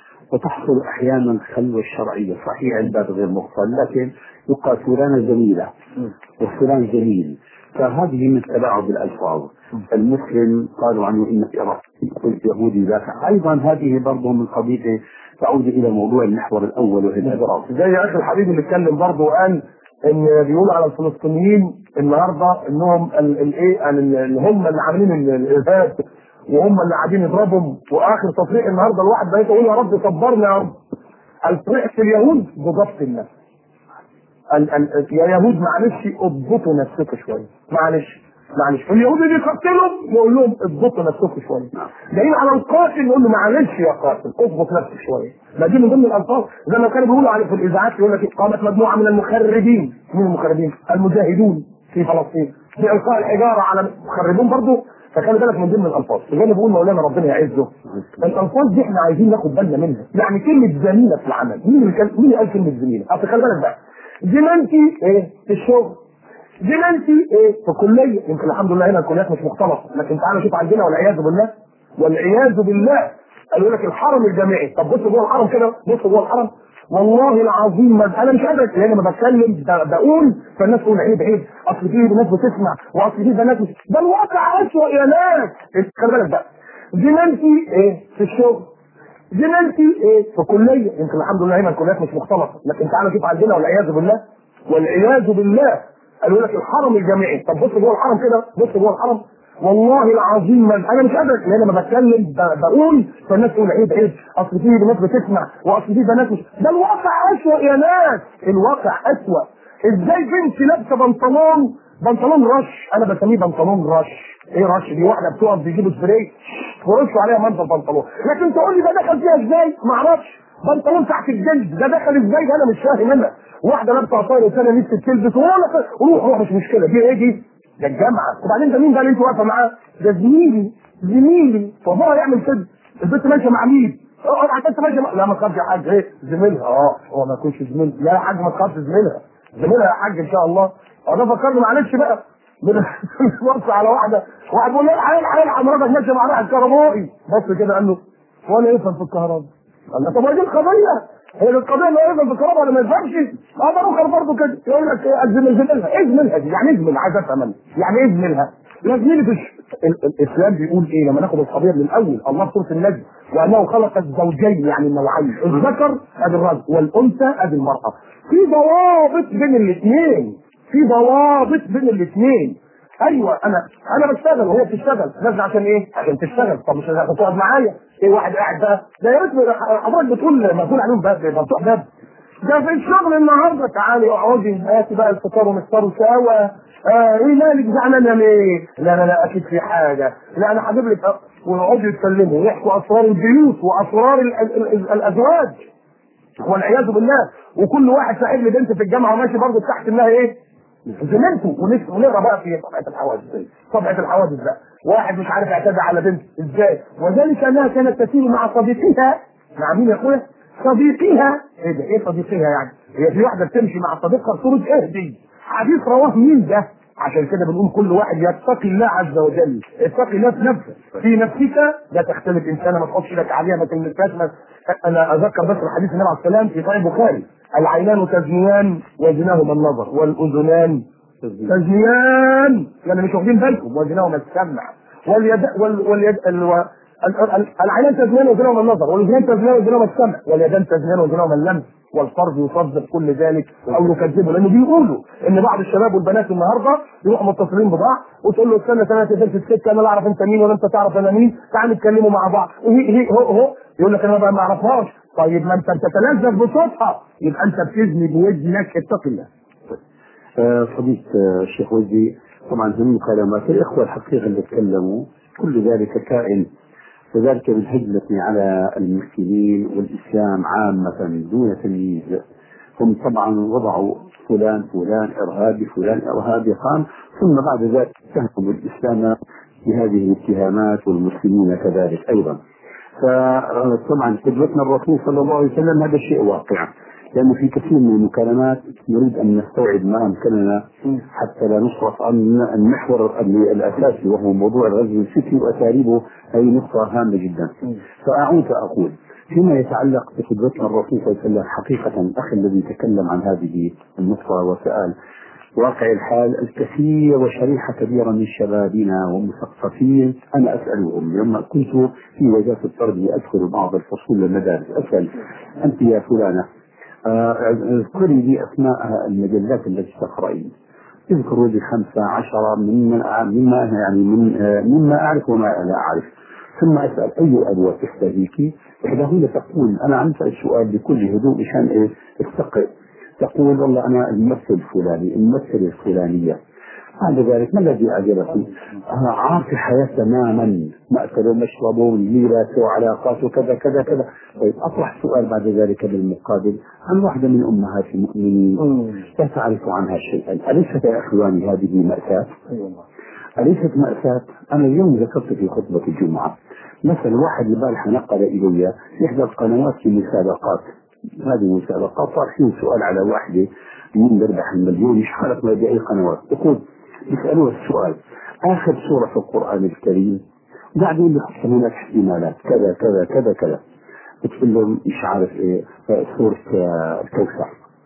وتحصل احيانا الخلوة الشرعية، صحيح الباب غير مغفل لكن يقال فلانة جميلة وفلان جميل، فهذه من تلاعب الالفاظ. المسلم قالوا عنه انك اليهودي ذاك، ايضا هذه برضه من قبيله تعود الى موضوع المحور الاول وهي الالفاظ. زي اخي الحبيب اللي اتكلم برضه وقال ان بيقولوا على الفلسطينيين النهارده انهم الايه اللي هم اللي عاملين الارهاب وهم اللي قاعدين يضربهم، واخر تصريح النهارده الواحد بقى يقول يا رب صبرنا يا رب. التصريح في اليهود بضبط النفس. ال ال يا يهود معلش اضبطوا نفسكم شويه، معلش معلش اليهود اللي بيقتلهم نقول لهم اضبطوا نفسكم شويه. جايين على القاتل نقول له معلش يا قاتل اضبط نفسك شويه. ما دي من ضمن الالفاظ زي ما كانوا بيقولوا على في الاذاعات، يقول لك قامت مجموعه من المخربين. من المخربين؟ المجاهدون في فلسطين بإلقاء الحجاره على المخربين برضه. فخلي بالك من ضمن الالفاظ زي ما بيقول مولانا ربنا يعزه. الالفاظ دي احنا عايزين ناخد بالنا منها. يعني كلمه زميله في العمل، مين اللي كان مين قال كلمه زميله؟ اصل خلي بالك بقى، زميلتي ايه في الشغل، زميلتي ايه في الكليه. يمكن الحمد لله هنا الكليات مش مختلطه، لكن تعالى شوف عندنا والعياذ بالله والعياذ بالله قالوا لك الحرم الجامعي. طب بص جوه الحرم كده، بص جوه الحرم والله العظيم انا مش قادر لان لما بتكلم بقول فالناس تقول عيب عيب، اصل في ناس بتسمع واصل في بنات مش، ده الواقع اسوء يا ناس. خلي بالك بقى، زميلتي ايه في الشغل، زميلتي ايه في الكليه. يمكن الحمد لله هنا الكليات مش مختلطه، لكن تعالى شوف عندنا والعياذ بالله والعياذ بالله قالوا لك الحرم الجامعي. طب بص جوه الحرم كده، بص جوه الحرم والله العظيم انا مش قادر لان لما بتكلم بقول فالناس تقول عيب عيب، اصل في ناس بتسمع واصل في بنات مش، ده الواقع اسوء يا ناس، الواقع اسوء. ازاي بنت لابسه بنطلون بنطلون رش، انا بسميه بنطلون رش. ايه رش دي؟ واحده بتقف بيجيبوا سبراي ورشوا عليها منظر بنطلون، لكن تقول لي ده دخل فيها ازاي؟ ما اعرفش. بنطلون تحت الجلد ده دخل ازاي؟ ده انا مش فاهم. انا واحده لابسه عصايه وسنه نفسك تلبس ولا روح روح مش مشكله، دي ايه دي؟ ده الجامعه. وبعدين ده مين ده اللي انت واقفه معاه؟ ده زميلي زميلي فهو يعمل كده. البنت ماشيه مع مين؟ اقعد على البنت ماشيه مع... لا ما تخافش يا حاج، ايه زميلها. اه هو ما يكونش زميل، لا يا حاج ما تخافش زميلها، زميلها يا حاج ان شاء الله. اه ده فكرني معلش بقى بص على واحده، واحد بيقول له الحق الحق مراتك ماشيه مع واحد كهربائي، بص كده قال له هو انا يفهم في الكهرباء؟ قال له طب هي دي القضيه، هي القضيه اللي هو يفهم في الكهرباء ولا ما يفهمش؟ اه ده اخر برضه كده يقول لك ازملها، ايه ازملها دي؟ يعني ازمل، عايز افهم يعني ايه ازملها؟ لازميلي في الاسلام بيقول ايه لما ناخد القضيه من الاول؟ الله في سوره النجم وانه خلق الزوجين يعني النوعين، الذكر ادي الرجل والانثى ادي المراه. في ضوابط بين الاثنين، في ضوابط بين الاثنين. ايوه انا انا بشتغل وهي بتشتغل، نازله عشان ايه؟ عشان تشتغل. طب مش هتقعد معايا؟ ايه واحد قاعد بقى؟ ده يا ريت حضرتك بتقول مقفول عليهم باب مفتوح باب. ده في الشغل النهارده تعالي اقعدي هاتي بقى الفطار ونفطروا سوا اه ايه مالك زعلانه ليه؟ لا لا لا اكيد في حاجه، لا انا هجيب لك ويقعدوا يتكلموا ويحكوا اسرار البيوت واسرار ال ال ال الازواج والعياذ بالله، وكل واحد ساحب لي بنت في الجامعه وماشي برضه تحت انها ايه؟ زميلته. ونقرا بقى في طبعه الحوادث دي، طبعه الحوادث بقى، واحد مش عارف اعتدى على بنت ازاي، وذلك انها كانت تسير مع صديقها. مع مين يا اخويا؟ صديقها. ايه ده؟ ايه صديقها يعني؟ هي في واحده بتمشي مع صديقها بصوره ايه دي؟ حديث رواه مين ده؟ عشان كده بنقول كل واحد يتقي الله عز وجل، اتقي الله في نفسك، في نفسك لا تختلف انسانه ما تحطش ايدك عليها ما تلمسهاش. انا اذكر بس حديث النبي عليه السلام في صحيح البخاري: العينان تزنيان وزناهما النظر، والاذنان تزنيان يعني مش واخدين بالكم وزناهما السمع، واليد وال واليد ال... العينان تزنيان وزناهما النظر، والاذنان تزنيان وزناهما السمع، واليدان تزنيان وزناهما اللمس، والفرد يصدق كل ذلك او يكذبه، لانه بيقولوا ان بعض الشباب والبنات النهارده يروحوا متصلين ببعض وتقول له استنى سنه تقفل في السكه، انا لا اعرف انت مين ولا انت تعرف انا مين، تعالوا نتكلموا مع بعض، هي هي هو هو يقول لك انا بقى ما اعرفهاش. طيب ما انت بتتلذذ بصوتها يبقى انت بتزني بودنك، اتق الله. فضيلة الشيخ وجدي، طبعا هم كلمات الإخوة الحقيقة اللي تكلموا كل ذلك كائن، وذلك بالهجمة على المسلمين والإسلام عامة دون تمييز. هم طبعا وضعوا فلان فلان إرهابي فلان إرهابي خان، ثم بعد ذلك اتهموا الإسلام بهذه الاتهامات والمسلمين كذلك أيضا. فطبعا قدوتنا الرسول صلى الله عليه وسلم هذا شيء واقع، لأنه في كثير من المكالمات نريد أن نستوعب ما أمكننا حتى لا نصرف عن المحور الأساسي وهو موضوع الغزو الفكري وأساليبه. هذه نقطة هامة جدا. فأعود فأقول فيما يتعلق بقدوتنا الرسول صلى الله عليه وسلم، حقيقة الأخ الذي تكلم عن هذه النقطة وسأل، واقع الحال الكثير وشريحة كبيرة من شبابنا ومثقفين أنا أسألهم لما كنت في وزارة التربية أدخل بعض الفصول المدارس أسأل: أنت يا فلانة اذكري لي أسماء المجلات التي تقرأين، اذكروا لي خمسة عشرة مما مما يعني من مما أعرف وما لا أعرف، ثم أسأل أي أدوات تحتاجيك؟ إحداهن تقول أنا عم أسأل السؤال بكل هدوء مشان إيه استقي، تقول والله أنا الممثل الفلاني الممثل الفلانية. بعد ذلك ما الذي أعجبك؟ أنا عارف الحياة تماما، مأكله مشربه ميراثه علاقاته كذا كذا كذا. طيب أطرح سؤال بعد ذلك بالمقابل عن واحدة من أمهات المؤمنين لا تعرف عنها شيئا، أليست يا إخواني هذه مأساة؟ أليست مأساة؟ أنا اليوم ذكرت في خطبة الجمعة مثلا واحد البارحة نقل إلي إحدى القنوات في مسابقات، هذه المسابقات صار فيه سؤال على واحدة من بربح المليون مش عارف ما بأي قنوات، يقول يسألوه السؤال: آخر سورة في القرآن الكريم، بعدين يحط هناك احتمالات كذا كذا كذا كذا، بتقول لهم مش عارف ايه سورة الكوثر،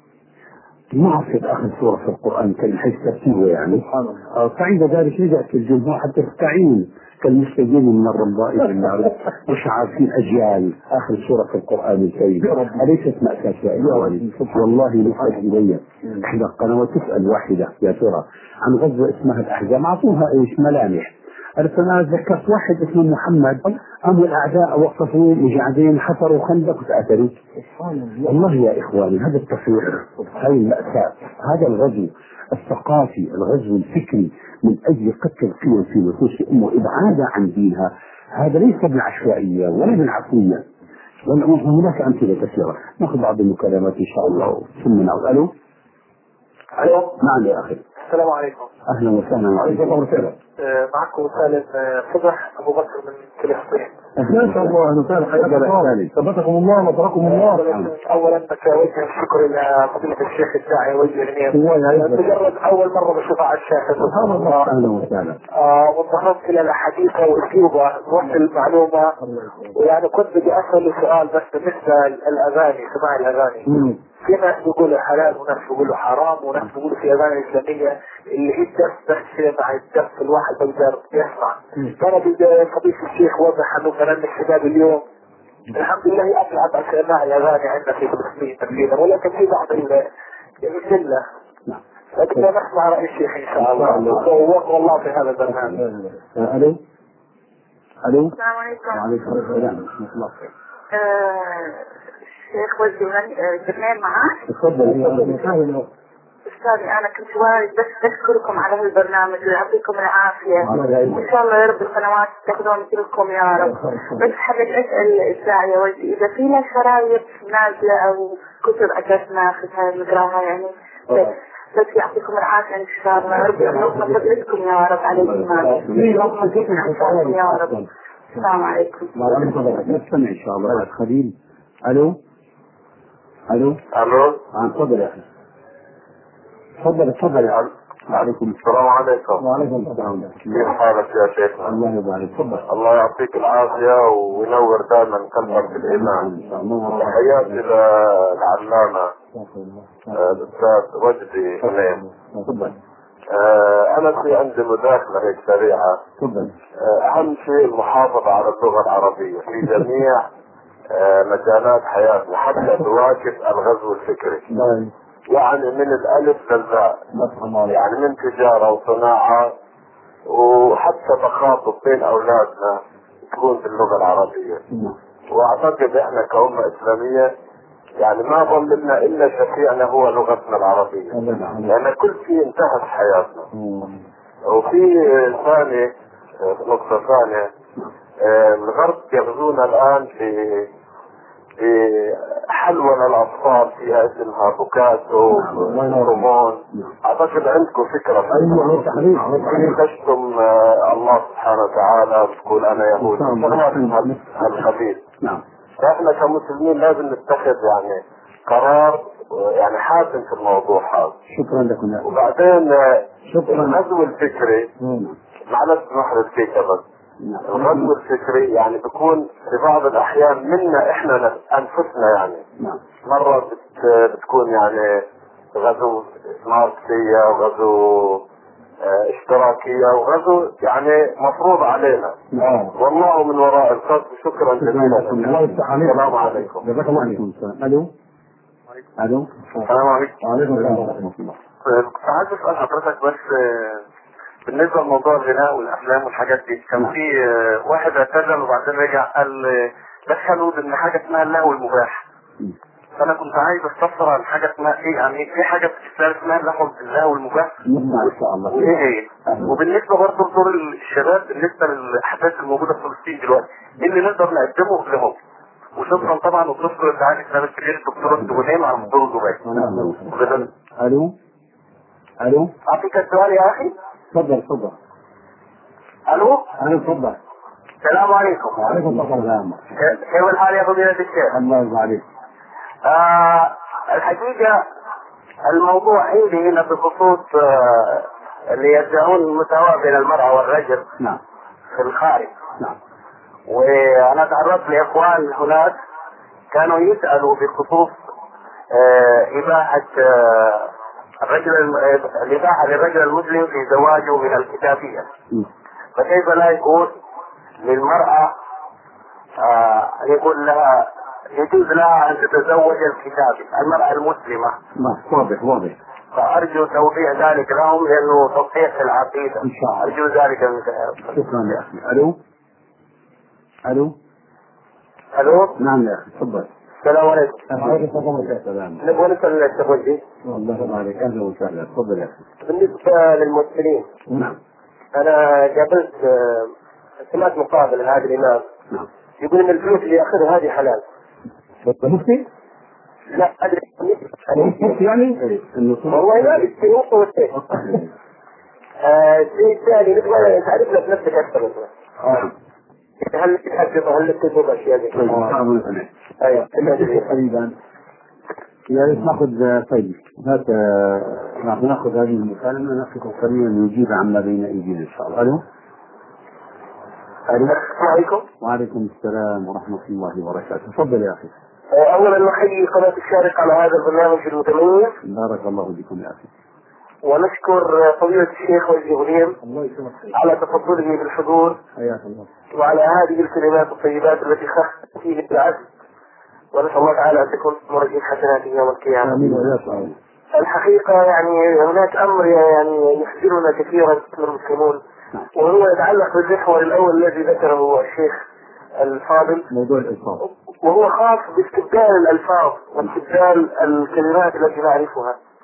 ما عرفت آخر سورة في القرآن الكريم حيث ترتيبه يعني. فعند ذلك رجعت الجمهور حتى تستعين كالمستجين من الرمضاء في النار مش عارفين أجيال آخر سورة في القرآن الكريم. أليست مأساة يا إخواني؟ والله نحتاج إلي إحدى القنوات تسأل واحدة يا ترى عن غزوة اسمها الأحزاب، أعطوها إيش ملامح. أنا ذكرت واحد اسمه محمد، أم الأعداء وقفوا مجاعدين حفروا خندق وتأثروا. والله يا إخواني هذا التفريق، هذه المأساة، هذا الغزو الثقافي الغزو الفكري من أجل قتل القيم في نفوس الأمة وإبعادها عن دينها، هذا ليس بالعشوائية ولا بالعفوية، وهناك أمثلة كثيرة. نأخذ بعض المكالمات إن شاء الله ثم نعود. ألو. ألو. نعم يا أخي. السلام عليكم. أهلا وسهلا وعليكم السلام. معكم سالم فضح أبو بكر من فلسطين. ما شاء الله أهلا وسهلا، حياك الله، ثبتكم الله ونصركم الله. أولا بتوجه الشكر إلى فضيلة الشيخ الداعي وجه النيم، مجرد أول مرة بشوفها على الشاشة سبحان الله. أهلا وسهلا. وانبسطت إلى الحديث وأسلوبه توصل المعلومة، ويعني كنت بدي أسأل سؤال بس بالنسبة للأغاني، سماع الأغاني. في ناس بيقولوا حلال وناس بيقولوا حرام وناس بيقولوا في اغاني اسلاميه اللي هي الدف بس مع الدف الواحد بيقدر يسمع. فانا بدي فضيلة الشيخ وضح انه كلام الشباب اليوم الحمد لله اطلعت اسماء الاغاني عندنا في فلسطين تقريبا، ولكن في بعض الجله فبدنا نسمع راي الشيخ ان شاء الله ووفق الله في هذا البرنامج. الو الو. السلام عليكم. وعليكم السلام ورحمه الله. شيخ وجدي من جبنان معاه؟ تفضل. ثاني انا كنت وايد بس اشكركم على هالبرنامج ويعطيكم العافيه وان شاء الله يا رب القنوات تاخذون مثلكم يا رب. بس حبيت اسال الداعيه والدي اذا فينا شرايط نازله او كتب اساس ناخذها نقراها يعني بس بس يعطيكم العافيه ان شاء الله يا رب يرزقنا فضلكم يا رب على الايمان يا رب. السلام عليكم. نستمع ان شاء الله. خليل. الو الو الو عن تفضل يا اخي. تفضل تفضل. وعليكم السلام عليكم. وعليكم السلام. كيف حالك يا شيخنا؟ الله يبارك. تفضل. الله يعطيك العافيه وينور دائما قلبك بالايمان. تحياتي للعلامه الاستاذ وجدي حنين. تفضل. آه انا في عندي مداخله هيك سريعه. تفضل. آه اهم شيء المحافظه على اللغه العربيه في جميع آه مجالات حياتنا حتى تواكب الغزو الفكري. يعني من الالف للباء، يعني من تجاره وصناعه وحتى تخاطب بين اولادنا تكون باللغه العربيه. واعتقد احنا كأمه اسلاميه يعني ما ظل لنا الا شفيعنا هو لغتنا العربيه، لان كل شيء انتهى في حياتنا. وفي ثاني نقطه ثانيه، الغرب يغزونا الان في في حلوى للاطفال فيها اسمها بوكاتو ورومون. اعتقد عندكم فكره تشتم الله سبحانه وتعالى وتقول انا يهودي الخبيث. فاحنا كمسلمين لازم نتخذ يعني قرار يعني حاسم في الموضوع هذا. شكرا لكم. وبعدين الغزو الفكري معلش نحرص فيك بس. الغزو الفكري يعني بيكون في بعض الاحيان منا احنا انفسنا يعني. مرة بت بتكون يعني غزو ماركسية وغزو اه اشتراكية وغزو يعني مفروض علينا. والله من وراء الخط. شكرا جزيلا. السلام عليكم. جزاك الله خير. الو الو السلام عليكم. وعليكم السلام ورحمة الله. كنت عايز اسال حضرتك بس بالنسبه لموضوع الغناء والافلام والحاجات دي، كان في واحد اعتزل وبعدين رجع قال دخلوا ان حاجه اسمها اللهو المباح. فانا كنت عايز استفسر عن حاجه اسمها ايه، يعني في حاجه في الاسلام اسمها اللهو اللهو المباح؟ نسمع ان شاء الله. وايه هي؟ وبالنسبه برضه لدور الشباب بالنسبه للاحداث الموجوده في فلسطين دلوقتي، ايه اللي نقدر نقدمه لهم؟ وشكرا طبعا وبشكر الدعاء الاسلامي الكبير الدكتور الدغنيم على حضور دبي. الو الو اعطيك السؤال يا اخي. تفضل تفضل. الو الو تفضل. السلام عليكم. وعليكم السلام. كيف الحال يا فضيلة الشيخ؟ الله يرضى عليك. آه الحقيقة الموضوع عندي هنا بخصوص آه اللي يدعون المساواة بين المرأة والرجل. نعم. في الخارج. نعم. وانا تعرضت لاخوان هناك كانوا يسألوا بخصوص آه إباحة آه الرجل الإباحة للرجل المسلم في زواجه من الكتابية. فكيف لا يكون للمرأة آه يقول لها يجوز لها أن تتزوج الكتابي المرأة المسلمة؟ واضح واضح. فأرجو توضيح ذلك لهم لأنه تصحيح العقيدة. إن شاء الله. أرجو ذلك منك. شكرا يا أخي. ألو ألو ألو. نعم يا أخي تفضل. السلام عليكم. وعليكم السلام. نبغى نسأل الشيخ وجدي. الله يرضى عليك. أهلا وسهلا. تفضل يا أخي. بالنسبة للممثلين. نعم. أنا قابلت سمعت مقابلة لهذا الإمام. نعم. يقول إن الفلوس اللي يأخذها هذه حلال. مفتي؟ لا أدري. مفتي يعني؟ والله ما أدري في نقطة والشيء. الشيء الثاني نبغى تعرف لك نفسك أكثر مثلا. آه. هل لك تحدث هل لك تجربة أشياء ذي؟ أيوة. قريبا. يا ريت ناخذ طيب هات ناخذ هذه المكالمة ناخذ قريبا نجيب عما بين أيدينا إن شاء الله. ألو. السلام عليكم. وعليكم السلام ورحمة الله وبركاته. تفضل يا أخي. أولا نحيي قناة الشارقة على هذا البرنامج المتميز. بارك الله بكم يا أخي. ونشكر فضيلة الشيخ وجدي غنيم على تفضله بالحضور. حياك الله. وعلى هذه الكلمات الطيبات التي خفت فيه بالعدل. ونسأل الله تعالى أن تكون مرجع حسناته يوم القيامة. آمين ويا الحقيقة يعني هناك أمر يعني يحزننا كثيرا المسلمون، وهو يتعلق بالمحور الأول الذي ذكره الشيخ الفاضل، موضوع الألفاظ، وهو خاص باستبدال الألفاظ واستبدال الكلمات التي نعرفها.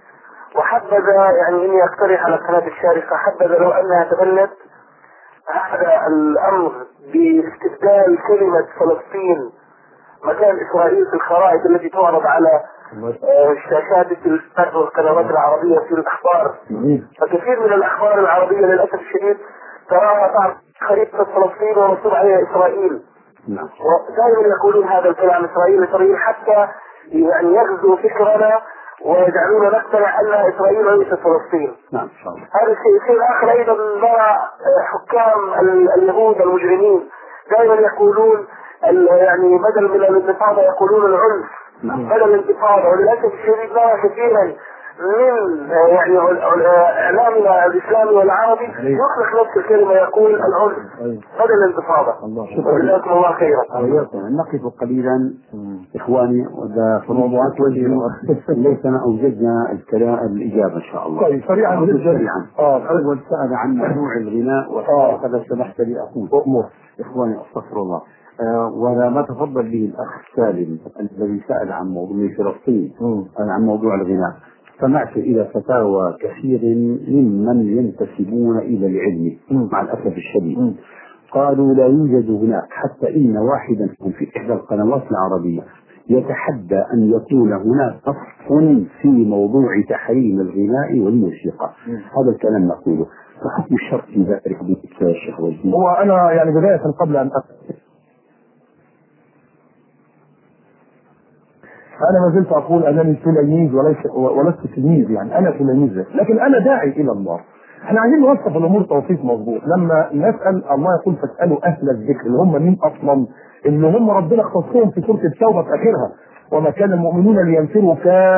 وحبذا يعني اني اقترح على قناه الشارقه، حبذا لو انها تبنت هذا الامر باستبدال كلمه فلسطين مكان اسرائيل في الخرائط التي تعرض على شاشات التلفزيون والقنوات العربيه في الاخبار. فكثير من الاخبار العربيه للاسف الشديد تراها تعرض خريطه فلسطين ومكتوب عليها اسرائيل. نعم. ودائما يقولون هذا الكلام اسرائيل اسرائيل حتى يعني يغزو فكرنا ويجعلون نقتنع ان اسرائيل ليست فلسطين. نعم ان شاء الله. هذا الشيء، الشيء الاخر ايضا نرى حكام اليهود المجرمين دائما يقولون يعني بدل من الانتفاضه يقولون العنف. نعم. بدل الانتفاضه، وللاسف الشديد نرى كثيرا من يعني اعلامنا الاسلامي والعربي يطلق نفس الكلمه يقول العنف بدل الانتفاضه. جزاكم الله خيرا. نقف قليلا اخواني، وذا موضوعات ليسنا اوجدنا الكلام الاجابه ان شاء الله. طيب سريعا جدا. سريعا. اه اول سال عن موضوع الغناء وهذا سمحت لي اقول. أمور. اخواني استغفر الله. آه ولا ما تفضل به الاخ سالم الذي سال عن موضوع فلسطين عن موضوع الغناء. سمعت إلى فتاوى كثير ممن ينتسبون إلى العلم مع الأسف الشديد. قالوا لا يوجد هناك، حتى إن واحدا في إحدى القنوات العربية يتحدى أن يكون هناك نص في موضوع تحريم الغناء والموسيقى. هذا الكلام نقوله. فحكم الشرط في ذلك يا شيخ وزير. هو أنا يعني بداية قبل أن أقول أنا ما زلت أقول أنني تلميذ وليس ولست تلميذ، يعني أنا تلميذ لكن أنا داعي إلى الله. احنا عايزين نوصف الأمور توصيف مظبوط. لما نسأل الله يقول فاسألوا أهل الذكر، اللي هم مين أصلا؟ اللي هم ربنا اختصهم في سورة التوبة في آخرها، وما كان المؤمنون لينفروا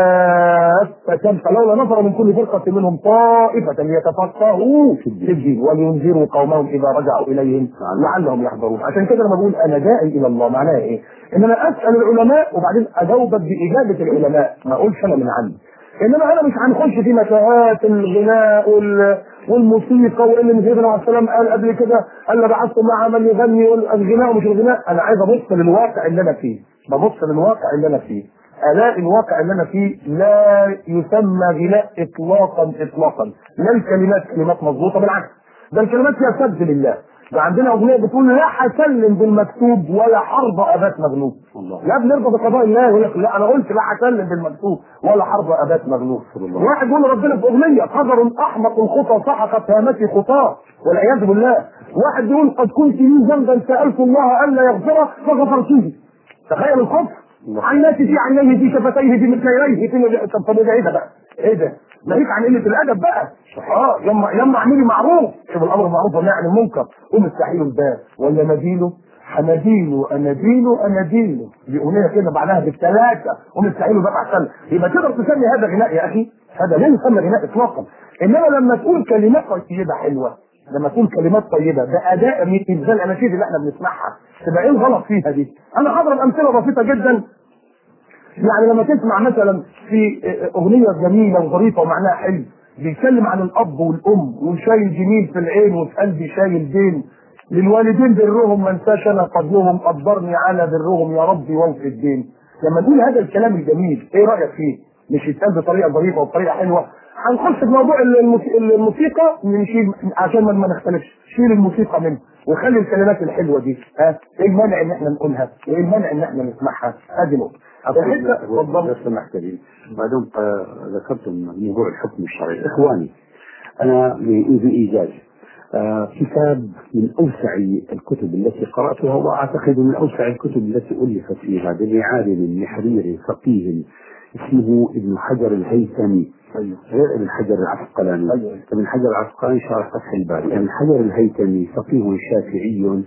كافة فلولا نفر من كل فرقة منهم طائفة ليتفقهوا في الدين ولينذروا قومهم إذا رجعوا إليهم لعلهم يحذرون. عشان كده لما بقول أنا داعي إلى الله معناها إيه؟ إن أنا أسأل العلماء وبعدين أجاوبك بإجابة العلماء، ما أقولش أنا من عندي. إنما أنا مش هنخش في متاهات الغناء والموسيقى، وإن سيدنا عليه السلام قال قبل كده ألا بعثت مع من يغني الغناء ومش الغناء. أنا عايز أبص للواقع اللي أنا فيه، ببص للواقع اللي أنا فيه، ألاقي الواقع اللي أنا فيه لا يسمى غناء إطلاقا إطلاقا، لا الكلمات كلمات مظبوطة، بالعكس ده الكلمات فيها سب لله. ده عندنا أغنية بتقول لا حسلم بالمكتوب ولا حرب أبات مغلوب. لا بنرضى بقضاء الله، يقول لك لا أنا قلت لا حسلم بالمكتوب ولا حرب أبات مغلوب. واحد يقول ربنا في أغنية قدر أحمق الخطى سحقت هامتي خطاه والعياذ بالله. واحد يقول قد كنت لي ذنبا سألت الله ألا يغفره فغفرته. تخيل الخطر عن ناسي في عينيه في شفتيه في مثليه في. طب ايه ده بقى؟ ايه ده؟ ناهيك عن قله الادب بقى. اه يما يما اعملي معروف، شوف الامر معروف والنهي عن المنكر، قوم استحيله الباب ولا مديله حناديله اناديله اناديله. دي اغنيه كده بعدها بالثلاثه قوم استحيله الباب احسن. يبقى تقدر تسمي هذا غناء يا اخي؟ هذا لا يسمى غناء اطلاقا. انما لما تقول كلمات طيبه حلوه، لما تقول كلمات طيبه باداء مثل الاناشيد اللي احنا بنسمعها، تبقى ايه الغلط فيها دي؟ انا هضرب امثله بسيطه جدا. يعني لما تسمع مثلا في اغنيه جميله وظريفه ومعناها حلو بيتكلم عن الاب والام وشايل جميل في العين وفي قلبي شايل دين للوالدين برهم ما انساش انا قبلهم قدرني على برهم يا ربي ووفي الدين. لما نقول هذا الكلام الجميل ايه رايك فيه؟ مش يتقال بطريقه ظريفه وبطريقه حلوه. هنخش في موضوع الموسيقى نشيل عشان ما نختلفش، شيل الموسيقى منه وخلي الكلمات الحلوه دي. ها ايه المانع ان احنا نقولها؟ وايه المانع ان احنا نسمعها؟ ادي نقطه. لو سمحت لي ما دمت ذكرتم موضوع الحكم الشرعي، اخواني انا بايجاز آه كتاب من اوسع الكتب التي قراتها واعتقد من اوسع الكتب التي الفت فيها لعالم محرير فقيه اسمه ابن حجر الهيثمي. أيوه. غير ابن حجر العسقلاني. أيوه. ابن حجر العسقلاني شرح فتح الباري. ابن حجر الهيثمي فقيه شافعي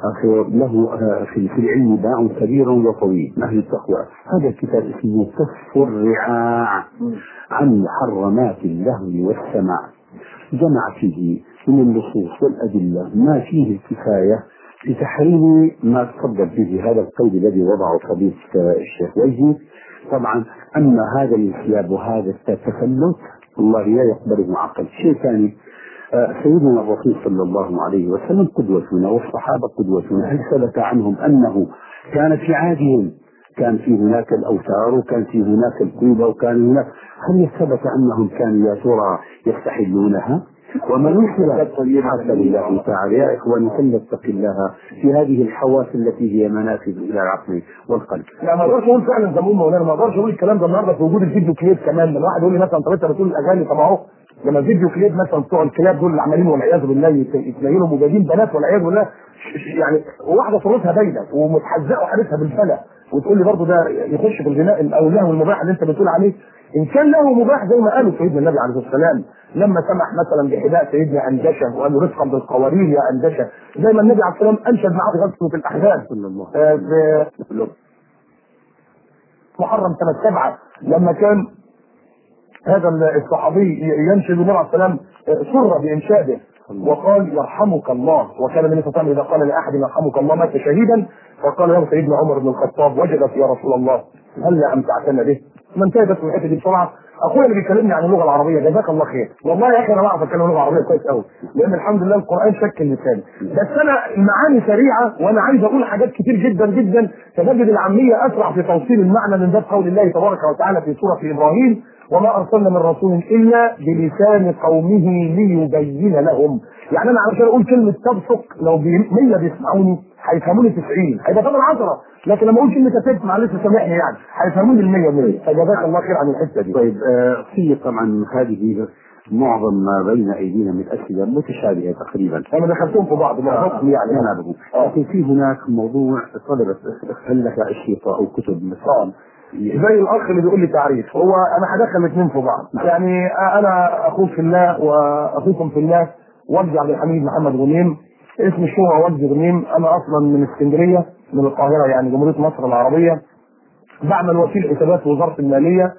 له في العلم باع كبير وطويل أهل التقوى. هذا الكتاب اسمه كف الرعاع عن محرمات اللهو والسماع، جمع فيه من النصوص والأدلة ما فيه الكفاية في تحريم ما تفضل به هذا القول الذي وضعه فضيلة الشيخ وجهي. طبعا أما هذا الانسياب وهذا التفلت الله لا يقبله عقل. شيء ثاني، سيدنا الرسول صلى الله عليه وسلم قدوتنا والصحابة قدوتنا، هل ثبت عنهم أنه كان في عهدهم كان في هناك الأوتار وكان في هناك القوبة وكان هناك، هل ثبت أنهم كانوا يا ترى يستحلونها؟ ومن يحسن حسب الله تعالى. يا إخواني فلنتق الله في هذه الحواس التي هي منافذ إلى العقل والقلب. لا ما اقدرش اقول فعلا زي ما مولانا، ما اقدرش اقول الكلام ده النهارده في وجود الفيديو كليب كمان. من واحد يقول لي مثلا طب انت بتقول الاغاني، طب اهو لما الفيديو كليب مثلا بتوع الكلاب دول اللي عمالين والعياذ بالله يتنيلوا مجاهدين بنات والعياذ بالله، يعني واحده صورتها باينه ومتحزقه وحارسها بالفلق، وتقول لي برضه ده يخش في الغناء او اللهو المباح اللي انت بتقول عليه. ان كان له مباح زي ما قالوا سيدنا النبي عليه الصلاه والسلام لما سمح مثلا بحذاء سيدنا اندشه وقال له رفقا بالقوارير يا اندشه، زي ما النبي عليه الصلاه والسلام انشد معاه في غزوه الاحزاب في محرم سنه سبعه لما كان هذا الصحابي ينشد النبي عليه الصلاه والسلام سر بانشاده وقال يرحمك الله، وكان النبي صلى الله عليه وسلم اذا قال لاحد يرحمك الله مات شهيدا، فقال له سيدنا عمر بن الخطاب وجدت يا رسول الله هل امتعتنا به؟ ما انتهى بس من الحته دي بسرعه. اخويا اللي بيكلمني عن اللغه العربيه جزاك الله خير، والله يا اخي انا بعرف اتكلم لغه عربيه كويس قوي لان الحمد لله القران شكل لساني، بس انا المعاني سريعه وانا عايز اقول حاجات كتير جدا جدا، فتجد العاميه اسرع في توصيل المعنى من باب قول الله تبارك وتعالى في سوره ابراهيم وما ارسلنا من رسول الا بلسان قومه ليبين لهم. يعني انا علشان اقول كلمه تبصق لو مية بيسمعوني هيفهموني تسعين، هيبقى طبعا عشرة، لكن لما اقول كلمه تفت معلش سامحني يعني هيفهموني ال مية مية، فجزاك الله خير عن الحته دي. طيب آه في طبعا هذه معظم ما بين ايدينا من اسئله متشابهه تقريبا، انا دخلتهم في بعض معظمهم يعني نعم، لكن في هناك موضوع طلبت هل لك اشرطه او كتب مثلا زي الاخ اللي بيقول لي تعريف، هو انا هدخل الاثنين في بعض. يعني انا اخوك في الله واخوكم في الله وجدي عبد الحميد محمد غنيم، اسم الشهره وجدي غنيم. انا اصلا من اسكندريه من القاهره يعني جمهوريه مصر العربيه، بعمل وكيل حسابات في وزاره الماليه.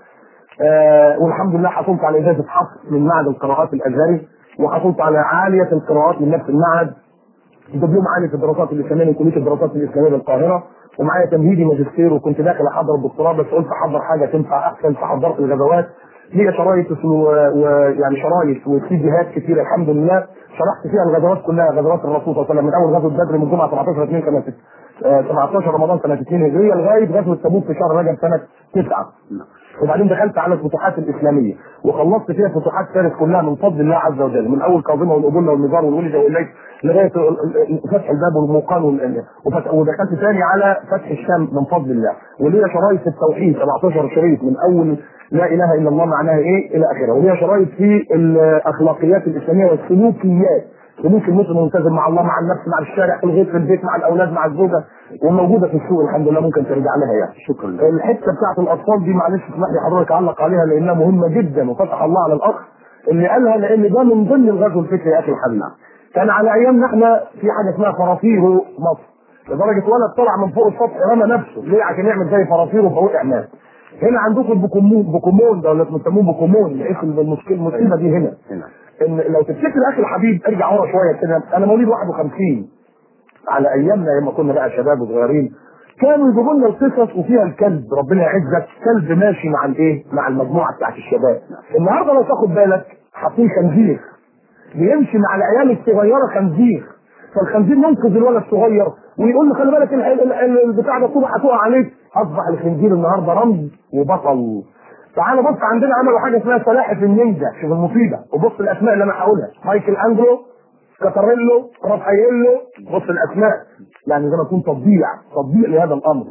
آه والحمد لله حصلت على اجازه حفظ من معهد القراءات الازهري، وحصلت على عاليه القراءات من نفس المعهد، دبلوم عالي في الدراسات الاسلاميه من كليه الدراسات الاسلاميه بالقاهره، ومعايا تمهيدي ماجستير، وكنت داخل احضر الدكتوراه بس قلت احضر حاجه تنفع احسن فحضرت الغزوات. ليا شرايط ويعني شرايط وسيديهات كتير الحمد لله شرحت فيها الغزوات كلها، غزوات الرسول صلى الله عليه وسلم من اول غزوه بدر من جمعه سبعتاشر اتنين سنه سبعتاشر رمضان سنه اتنين هجريه لغايه غزوه تبوك في شهر رجب سنه تسعه. وبعدين دخلت على الفتوحات الاسلاميه وخلصت فيها فتوحات فارس كلها من فضل الله عز وجل، من اول كاظمه والابله والنزار والولجه والليث لغايه فتح الباب والموقان، ودخلت ثاني على فتح الشام من فضل الله. وليا شرايط في التوحيد سبعتاشر شريط من اول لا اله الا الله معناها ايه الى اخره، وليا شرايط في الاخلاقيات الاسلاميه والسلوكيات، سلوك المسلم الملتزم مع الله مع النفس مع الشارع في الغيط في البيت مع الاولاد مع الزوجه، وموجوده في السوق الحمد لله ممكن ترجع لها يعني. شكرا. الحته بتاعت الاطفال دي معلش اسمح لي حضرتك اعلق عليها لانها مهمه جدا، وفتح الله على الاخ اللي قالها لان ده من ضمن الغزو الفكري يا اخي الحبيب. كان على ايامنا احنا في حاجه اسمها فرافير مصر، لدرجه ولد طلع من فوق السطح رمى نفسه ليه؟ عشان يعمل زي فرافير وفوقع مات. هنا عندكم البوكومون بوكومون ده ولا بيسموه بوكومون، اسم المشكله المصيبه دي هنا. ان لو تفتكر اخي الحبيب ارجع ورا شويه كده، انا مواليد واحد وخمسين، على ايامنا لما كنا بقى شباب وصغيرين كانوا يجيبوا لنا القصص وفيها الكلب ربنا يعزك كلب ماشي مع الايه؟ مع المجموعه بتاعت الشباب. النهارده لو تاخد بالك حاطين خنزير بيمشي مع العيال الصغيره خنزير، فالخنزير منقذ الولد الصغير ويقول له خلي بالك البتاع ده طوبه هتقع عليك. اصبح الخنزير النهارده رمز وبطل. تعالى بص عندنا عملوا حاجه اسمها سلاحف النينجا، شوف المصيبه، وبص الاسماء اللي انا هقولها، مايكل انجلو، كاتاريلو، رافاييلو، بص الاسماء، يعني زي ما يكون تطبيع تطبيع لهذا الامر.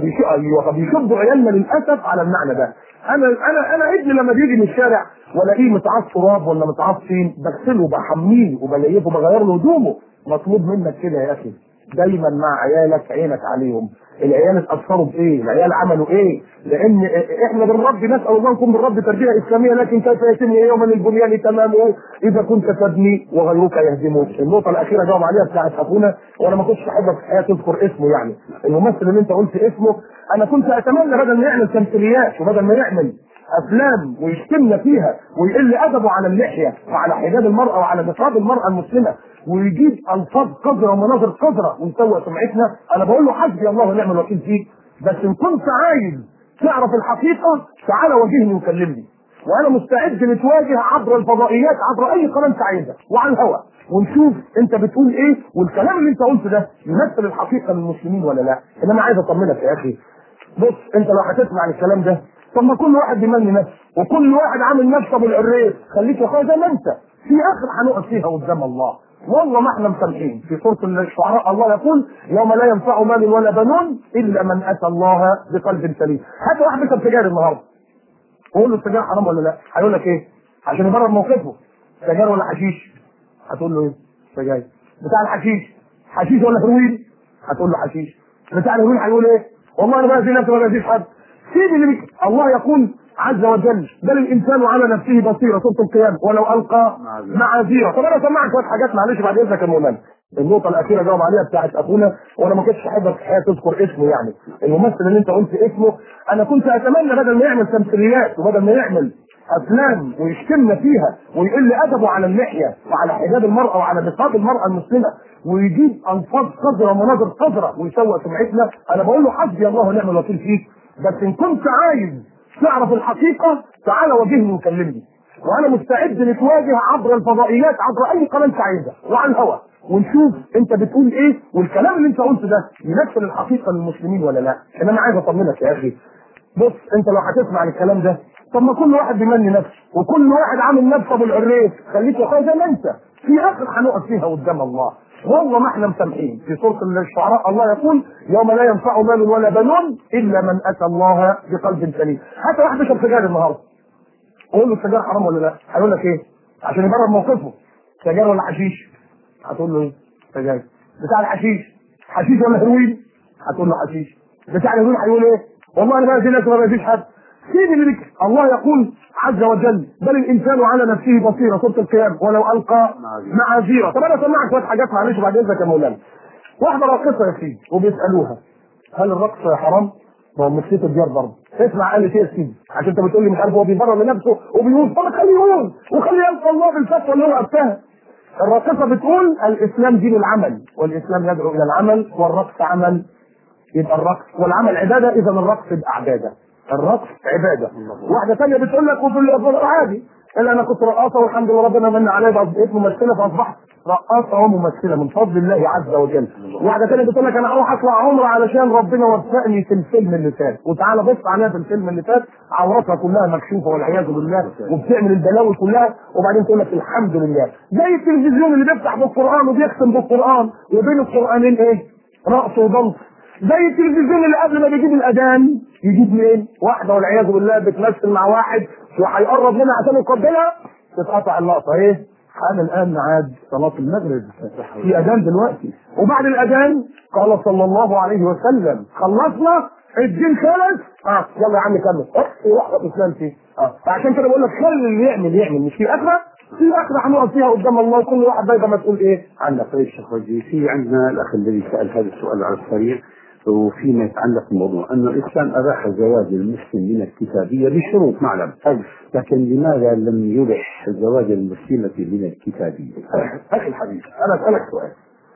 فبيشدوا عيالنا للاسف على المعنى ده. انا انا انا ابني لما بيجي من الشارع والاقيه متعص تراب ولا متعص طين بغسله بحميه وبليفه بغير له هدومه. مطلوب منك كده يا اخي دايما مع عيالك عينك عليهم، العيال اتاثروا بايه؟ العيال عملوا ايه؟ لان احنا بنربي نسال الله نكون بنربي تربيه اسلاميه، لكن كيف يتم يوما البنيان تمامه اذا كنت تبني وغيرك يهدمه. النقطه الاخيره جاوب عليها بتاعت اخونا، وانا ما كنتش احب في الحياه تذكر اسمه، يعني الممثل اللي انت قلت اسمه انا كنت اتمنى بدل ما يعمل تمثيليات وبدل ما يعمل افلام ويشتمنا فيها ويقل ادبه على اللحيه وعلى حجاب المراه وعلى نقاب المراه المسلمه ويجيب الفاظ قذره ومناظر قذره ويسوء سمعتنا، انا بقول له حسبي الله ونعم الوكيل فيك، بس ان كنت عايز تعرف الحقيقه تعالى واجهني وكلمني، وانا مستعد نتواجه عبر الفضائيات عبر اي قناه انت عايزها وعلى الهواء ونشوف انت بتقول ايه والكلام اللي انت قلته ده يمثل الحقيقه للمسلمين ولا لا. انما عايز اطمنك يا اخي بص انت لو هتسمع عن الكلام ده، طب ما كل واحد بيمني نفسه وكل واحد عامل نفسه بالعريس، خليك يا اخويا زي ما انت، في اخر هنقف فيها قدام الله، والله ما احنا مسامحين. في سوره الشعراء الله يقول يوم لا ينفع مال ولا بنون الا من اتى الله بقلب سليم. هات واحد بيشرب سجاير النهارده وقول له السجاير حرام ولا لا، هيقول لك ايه؟ عشان يبرر موقفه، سجاير ولا حشيش؟ هتقول له ايه؟ سجاير. بتاع الحشيش حشيش ولا هروين؟ هتقول له حشيش. بتاع الهروين هيقول ايه؟ والله انا باذي نفسي ولا باذيش حد. سيب اللي بك. الله يقول عز وجل بل الانسان على نفسه بصيره، سوره القيامه، ولو القى معاذيره. طب انا سمعت شويه حاجات معلش بعد اذنك يا مولانا. النقطه الاخيره جاوب عليها بتاعت اخونا، وانا ما كنتش احب في الحقيقه تذكر اسمه، يعني الممثل اللي انت قلت اسمه، انا كنت اتمنى بدل ما يعمل تمثيليات وبدل ما يعمل افلام ويشتمنا فيها ويقل ادبه على اللحيه وعلى حجاب المراه وعلى نقاب المراه المسلمه ويجيب الفاظ قذره ومناظر قذره ويسوء سمعتنا، انا بقول له حسبي الله ونعم الوكيل فيك. بس ان كنت عايز تعرف الحقيقه تعالى واجهني وكلمني، وانا مستعد نتواجه عبر الفضائيات، عبر اي قناه انت عايزها وعلى الهواء، ونشوف انت بتقول ايه والكلام اللي انت قلته ده يمثل الحقيقه للمسلمين ولا لا. انا انا عايز اطمنك يا اخي. بص انت لو هتسمع عن الكلام ده، طب ما كل واحد بيمني نفسه وكل واحد عامل نفسه بالعريس، خليك يا اخويا زي ما انت، في اخر هنقف فيها قدام الله، والله ما احنا مسامحين. في سوره الشعراء الله يقول يوم لا ينفع مال ولا بنون الا من اتى الله بقلب سليم. هات واحد بيشرب سجاير النهارده قول له السجاير حرام ولا لا، هيقول لك ايه؟ عشان يبرر موقفه، سجاير ولا حشيش؟ هتقول له ايه؟ سجاير. بتاع الحشيش حشيش ولا هروين؟ هتقول له حشيش. بتاع الهروين هيقول ايه؟ والله انا باذي نفسي ولا باذيش حد. سيب اللي بك. الله يقول عز وجل بل الانسان على نفسه بصيره، سوره القيامه، ولو القى معاذيره. طب انا سمعت شويه حاجات معلش بعد اذنك يا مولانا. واحده راقصه يا سيدي وبيسالوها هل الرقص حرام؟ ما هو مشيت الديار برضه. اسمع قال لي ايه يا سيدي؟ عشان انت بتقول لي مش عارف هو بيبرر لنفسه وبيقول طب خليه يقول وخليه يلقى الله بالفتوى اللي هو افتاها. الراقصه بتقول الاسلام دين العمل والاسلام يدعو الى العمل والرقص عمل، يبقى الرقص والعمل عباده، اذا الرقص يبقى عباده. الرقص عباده. واحده ثانيه بتقول لك وفي عادي الا انا كنت رقاصه والحمد لله ربنا من عليا بقيت ممثله فاصبحت رقاصه وممثله من فضل الله عز وجل. واحده ثانيه بتقول لك انا اروح اطلع عمره علشان ربنا وفقني في الفيلم اللي فات، وتعالى بص عليها في الفيلم اللي فات عورتها كلها مكشوفه والعياذ بالله وبتعمل البلاوي كلها، وبعدين تقول لك الحمد لله. زي التلفزيون اللي بيفتح بالقران وبيختم بالقران وبين القرانين ايه؟ رقص وضنس. زي التلفزيون اللي قبل ما بيجيب الاذان يجيب مين؟ واحده والعياذ بالله بتمثل مع واحد وهيقرب منها عشان يقبلها تتقطع اللقطه. ايه؟ حان الان ميعاد صلاه المغرب، في اذان دلوقتي، وبعد الاذان قال صلى الله عليه وسلم خلصنا الدين خلص، اه يلا يا عم كمل، اخي واحده اسلام فيه. اه فعشان كده بقول لك خلي اللي يعمل يعمل، مش في اخره، في اخره هنقف فيها قدام الله وكل واحد بقى مسؤول ايه عنك. طيب شيخ وجيه، في عندنا الاخ الذي سال هذا السؤال على السريع وفيما يتعلق بالموضوع أن الإسلام أباح زواج المسلم من الكتابية بشروط معلم، لكن لماذا لم يبح زواج المسلمة من الكتابية؟ أخي الحبيب أنا أسألك سؤال،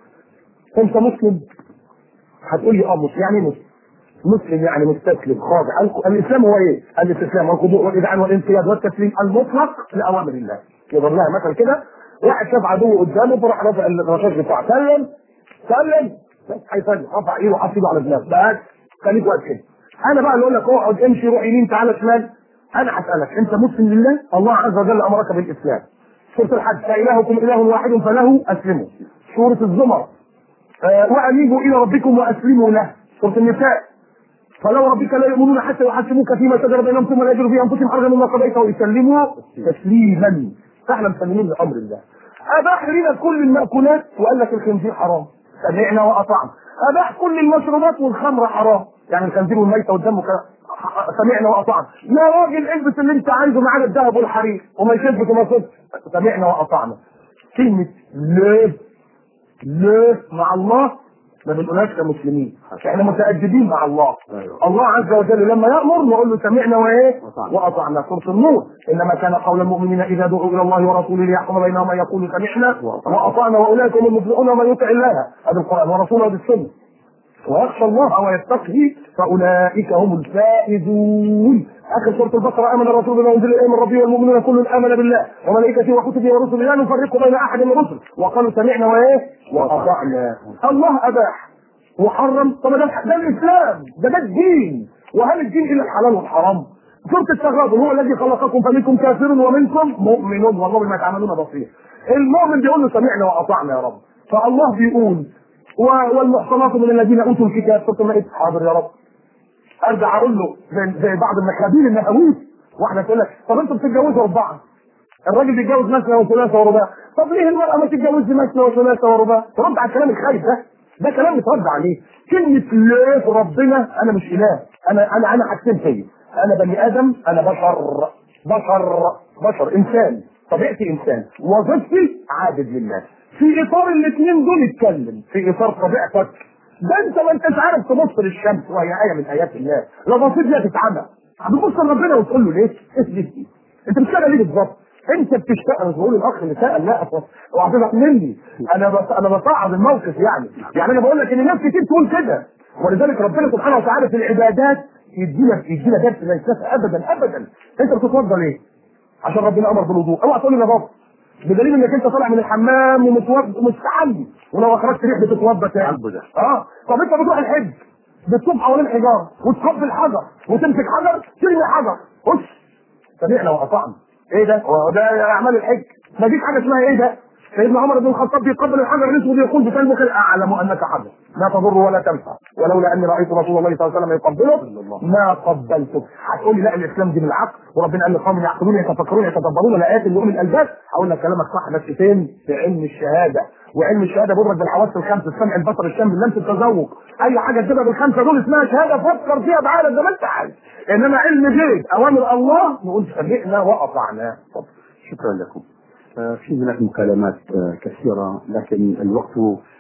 أنت مسلم؟ هتقول لي أه مسلم. يعني مسلم مسلم يعني مستسلم خاضع. الإسلام هو إيه؟ الاستسلام والخضوع والإذعان والانقياد والتسليم المطلق لأوامر الله. يضرب لها مثلا كده واحد شاف عدو قدامه فراح رافع الرشاش بتاعه سلم سلم هيسلم رفع ايده وحط ايده على دماغه بس خليك واقف كده. انا بقى اللي اقول لك اقعد امشي روح يمين تعالى شمال. انا هسالك انت مسلم لله؟ الله عز وجل امرك بالاسلام. سوره الحج فالهكم اله واحد فله اسلموا. سوره الزمر آه وانيبوا الى ربكم واسلموا له. سوره النساء فلو ربك لا يؤمنون حتى يحكموك فيما شجر بينهم ثم لا يجدوا في انفسهم حرجا مما قضيت ويسلموا تسليما. فاحنا مسلمين لامر الله. اباح لنا كل المأكولات وقال لك الخنزير حرام، سمعنا واطعنا. اباح كل المشروبات والخمر حرام، يعني الخنزير والميته قدامك سمعنا واطعنا. يا راجل البس اللي انت عايزه معانا الذهب والحرير وما يشبك وما يصدق، سمعنا واطعنا. كلمه ليه ليه مع الله ما بنقولهاش كمسلمين، احنا متأدبين مع الله. أيوة. الله عز وجل لما يأمر نقول له سمعنا وايه؟ واطعنا. سورة النور انما كان قول المؤمنين اذا دعوا الى الله ورسوله ليحكم بينهم ان يقولوا سمعنا واطعنا واولئك هم المفلحون ومن يطع الله هذا القرآن ورسوله بالسنة ويخشى الله ويتقي فاولئك هم الفائزون. اخر سوره البقره امن الرسول بما انزل اليه من ربه والمؤمنون كل امن بالله وملائكته وكتبه ورسله لا نفرق بين احد من رسله وقالوا سمعنا وايه؟ واطعنا. الله اباح وحرم. طب ده ده الاسلام، ده ده الدين. وهل الدين الا الحلال والحرام؟ سورة التغابن هو الذي خلقكم فمنكم كافر ومنكم مؤمن والله بما تعملون بصير. المؤمن بيقول له سمعنا واطعنا يا رب. فالله بيقول والمحصنات من الذين اوتوا الكتاب سورة حاضر يا رب. ارجع اقول له زي, زي بعض المخابيل النهويس، واحده تقول لك طب انتوا بتتجوزوا اربعه، الراجل بيتجوز مثنى وثلاثه ورباع، طب ليه المراه ما تتجوزش مثنى وثلاثه ورباع؟ ترد على الكلام الخايف ده، ده كلام مترد عليه. كلمه لا ربنا انا مش اله، انا انا انا حاجتين فيا، انا بني ادم، انا بشر بشر بشر انسان، طبيعتي انسان، وظيفتي عابد لله. في اطار الاثنين دول اتكلم، في اطار طبيعتك ده انت ما انتش عارف تبص للشمس وهي ايه من ايات الله، لو بصيت ليها تتعمى. هتبص لربنا وتقول له ليه؟ اسجد. انت بتشتغل ليه بالظبط؟ انت بتشتغل. بقول الاخ اللي سال لا وعطيتك مني، انا بس انا بصعد الموقف يعني، يعني انا بقول لك ان ناس كتير تقول كده، ولذلك ربنا سبحانه وتعالى في العبادات يدينا يدينا درس لا ينساه ابدا ابدا. انت بتتوضا ليه؟ عشان ربنا امر بالوضوء، اوعى تقول لي انا بابا. بدليل انك انت طالع من الحمام ومتوضى ومستحمي، ولو اخرجت ريح بتتوضى تاني. اه طب انت بتروح الحج بتطوف حوالين حجار وتقبل حجر وتمسك حجر ترمي حجر، بص سمعنا واطعنا. ايه ده؟ هو ده اعمال الحج؟ ما فيش حاجه اسمها ايه ده؟ سيدنا عمر بن الخطاب بيقبل الحجر الاسود يقول بقلبك اعلم انك حجر لا تضر ولا تنفع، ولولا اني رايت رسول الله صلى الله عليه وسلم يقبلك ما قبلتك. هتقول لي لا الاسلام دي بالعقل وربنا قال لقوم يعقلون يتفكرون يتدبرون الايات اللي من الالباب. هقول لك كلامك صح بس فين؟ في علم الشهاده، وعلم الشهاده بيدرك بالحواس الخمس، السمع البصر الشم اللمس التذوق، اي حاجه تجيبها بالخمسه دول اسمها شهاده، فكر فيها بعقلك زي ما انت عايز. انما علم غيب اوامر الله نقول سمعنا واطعنا. شكرا لكم. في هناك مكالمات كثيرة لكن الوقت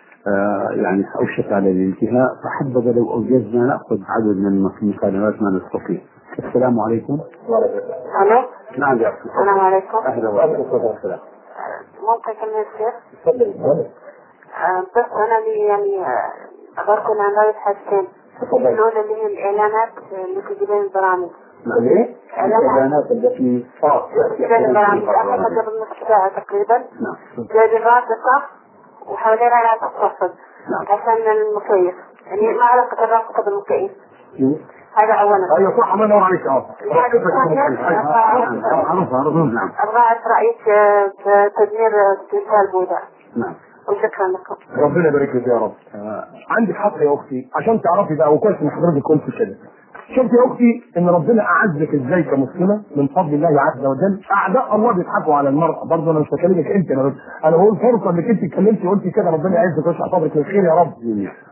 يعني أوشك على الانتهاء، فحبذا لو أوجزنا نأخذ عدد من المكالمات ما نستطيع. السلام عليكم. الو. نعم يا أخي. السلام عليكم. أهلا وسهلا. ممكن كلمة الشيخ؟ تفضل. بس أنا لي يعني أخبركم عن رأي حاجتين. الأولى اللي هي الإعلانات اللي تجي بين البرامج. نعم ايه؟ الإعلانات التي اه بين البرامج أخذ قبل نصف ساعة تقريبا. نعم. جاي الرافقة وحوالينا لا تتصل عشان المكيف، يعني ما علاقة الرافقة بالمكيف. هذا أولا. ايوه صح الله ينور عليك. اه نعم. أبغى أعرف رأيك في تدمير تمثال بوذا. نعم. وشكرا لكم. ربنا يبارك لك يا رب. آه. عندك حق يا اختي عشان تعرفي بقى، وكويس ان حضرتك قلت كده. شفت يا اختي ان ربنا اعزك ازاي كمسلمه من فضل الله عز وجل. اعداء الله بيضحكوا على المرأة، برضه انا مش بكلمك انت، انا انا بقول فرصه انك انت اتكلمتي وقلتي كده، ربنا يعزك ويشرح صدرك للخير يا رب.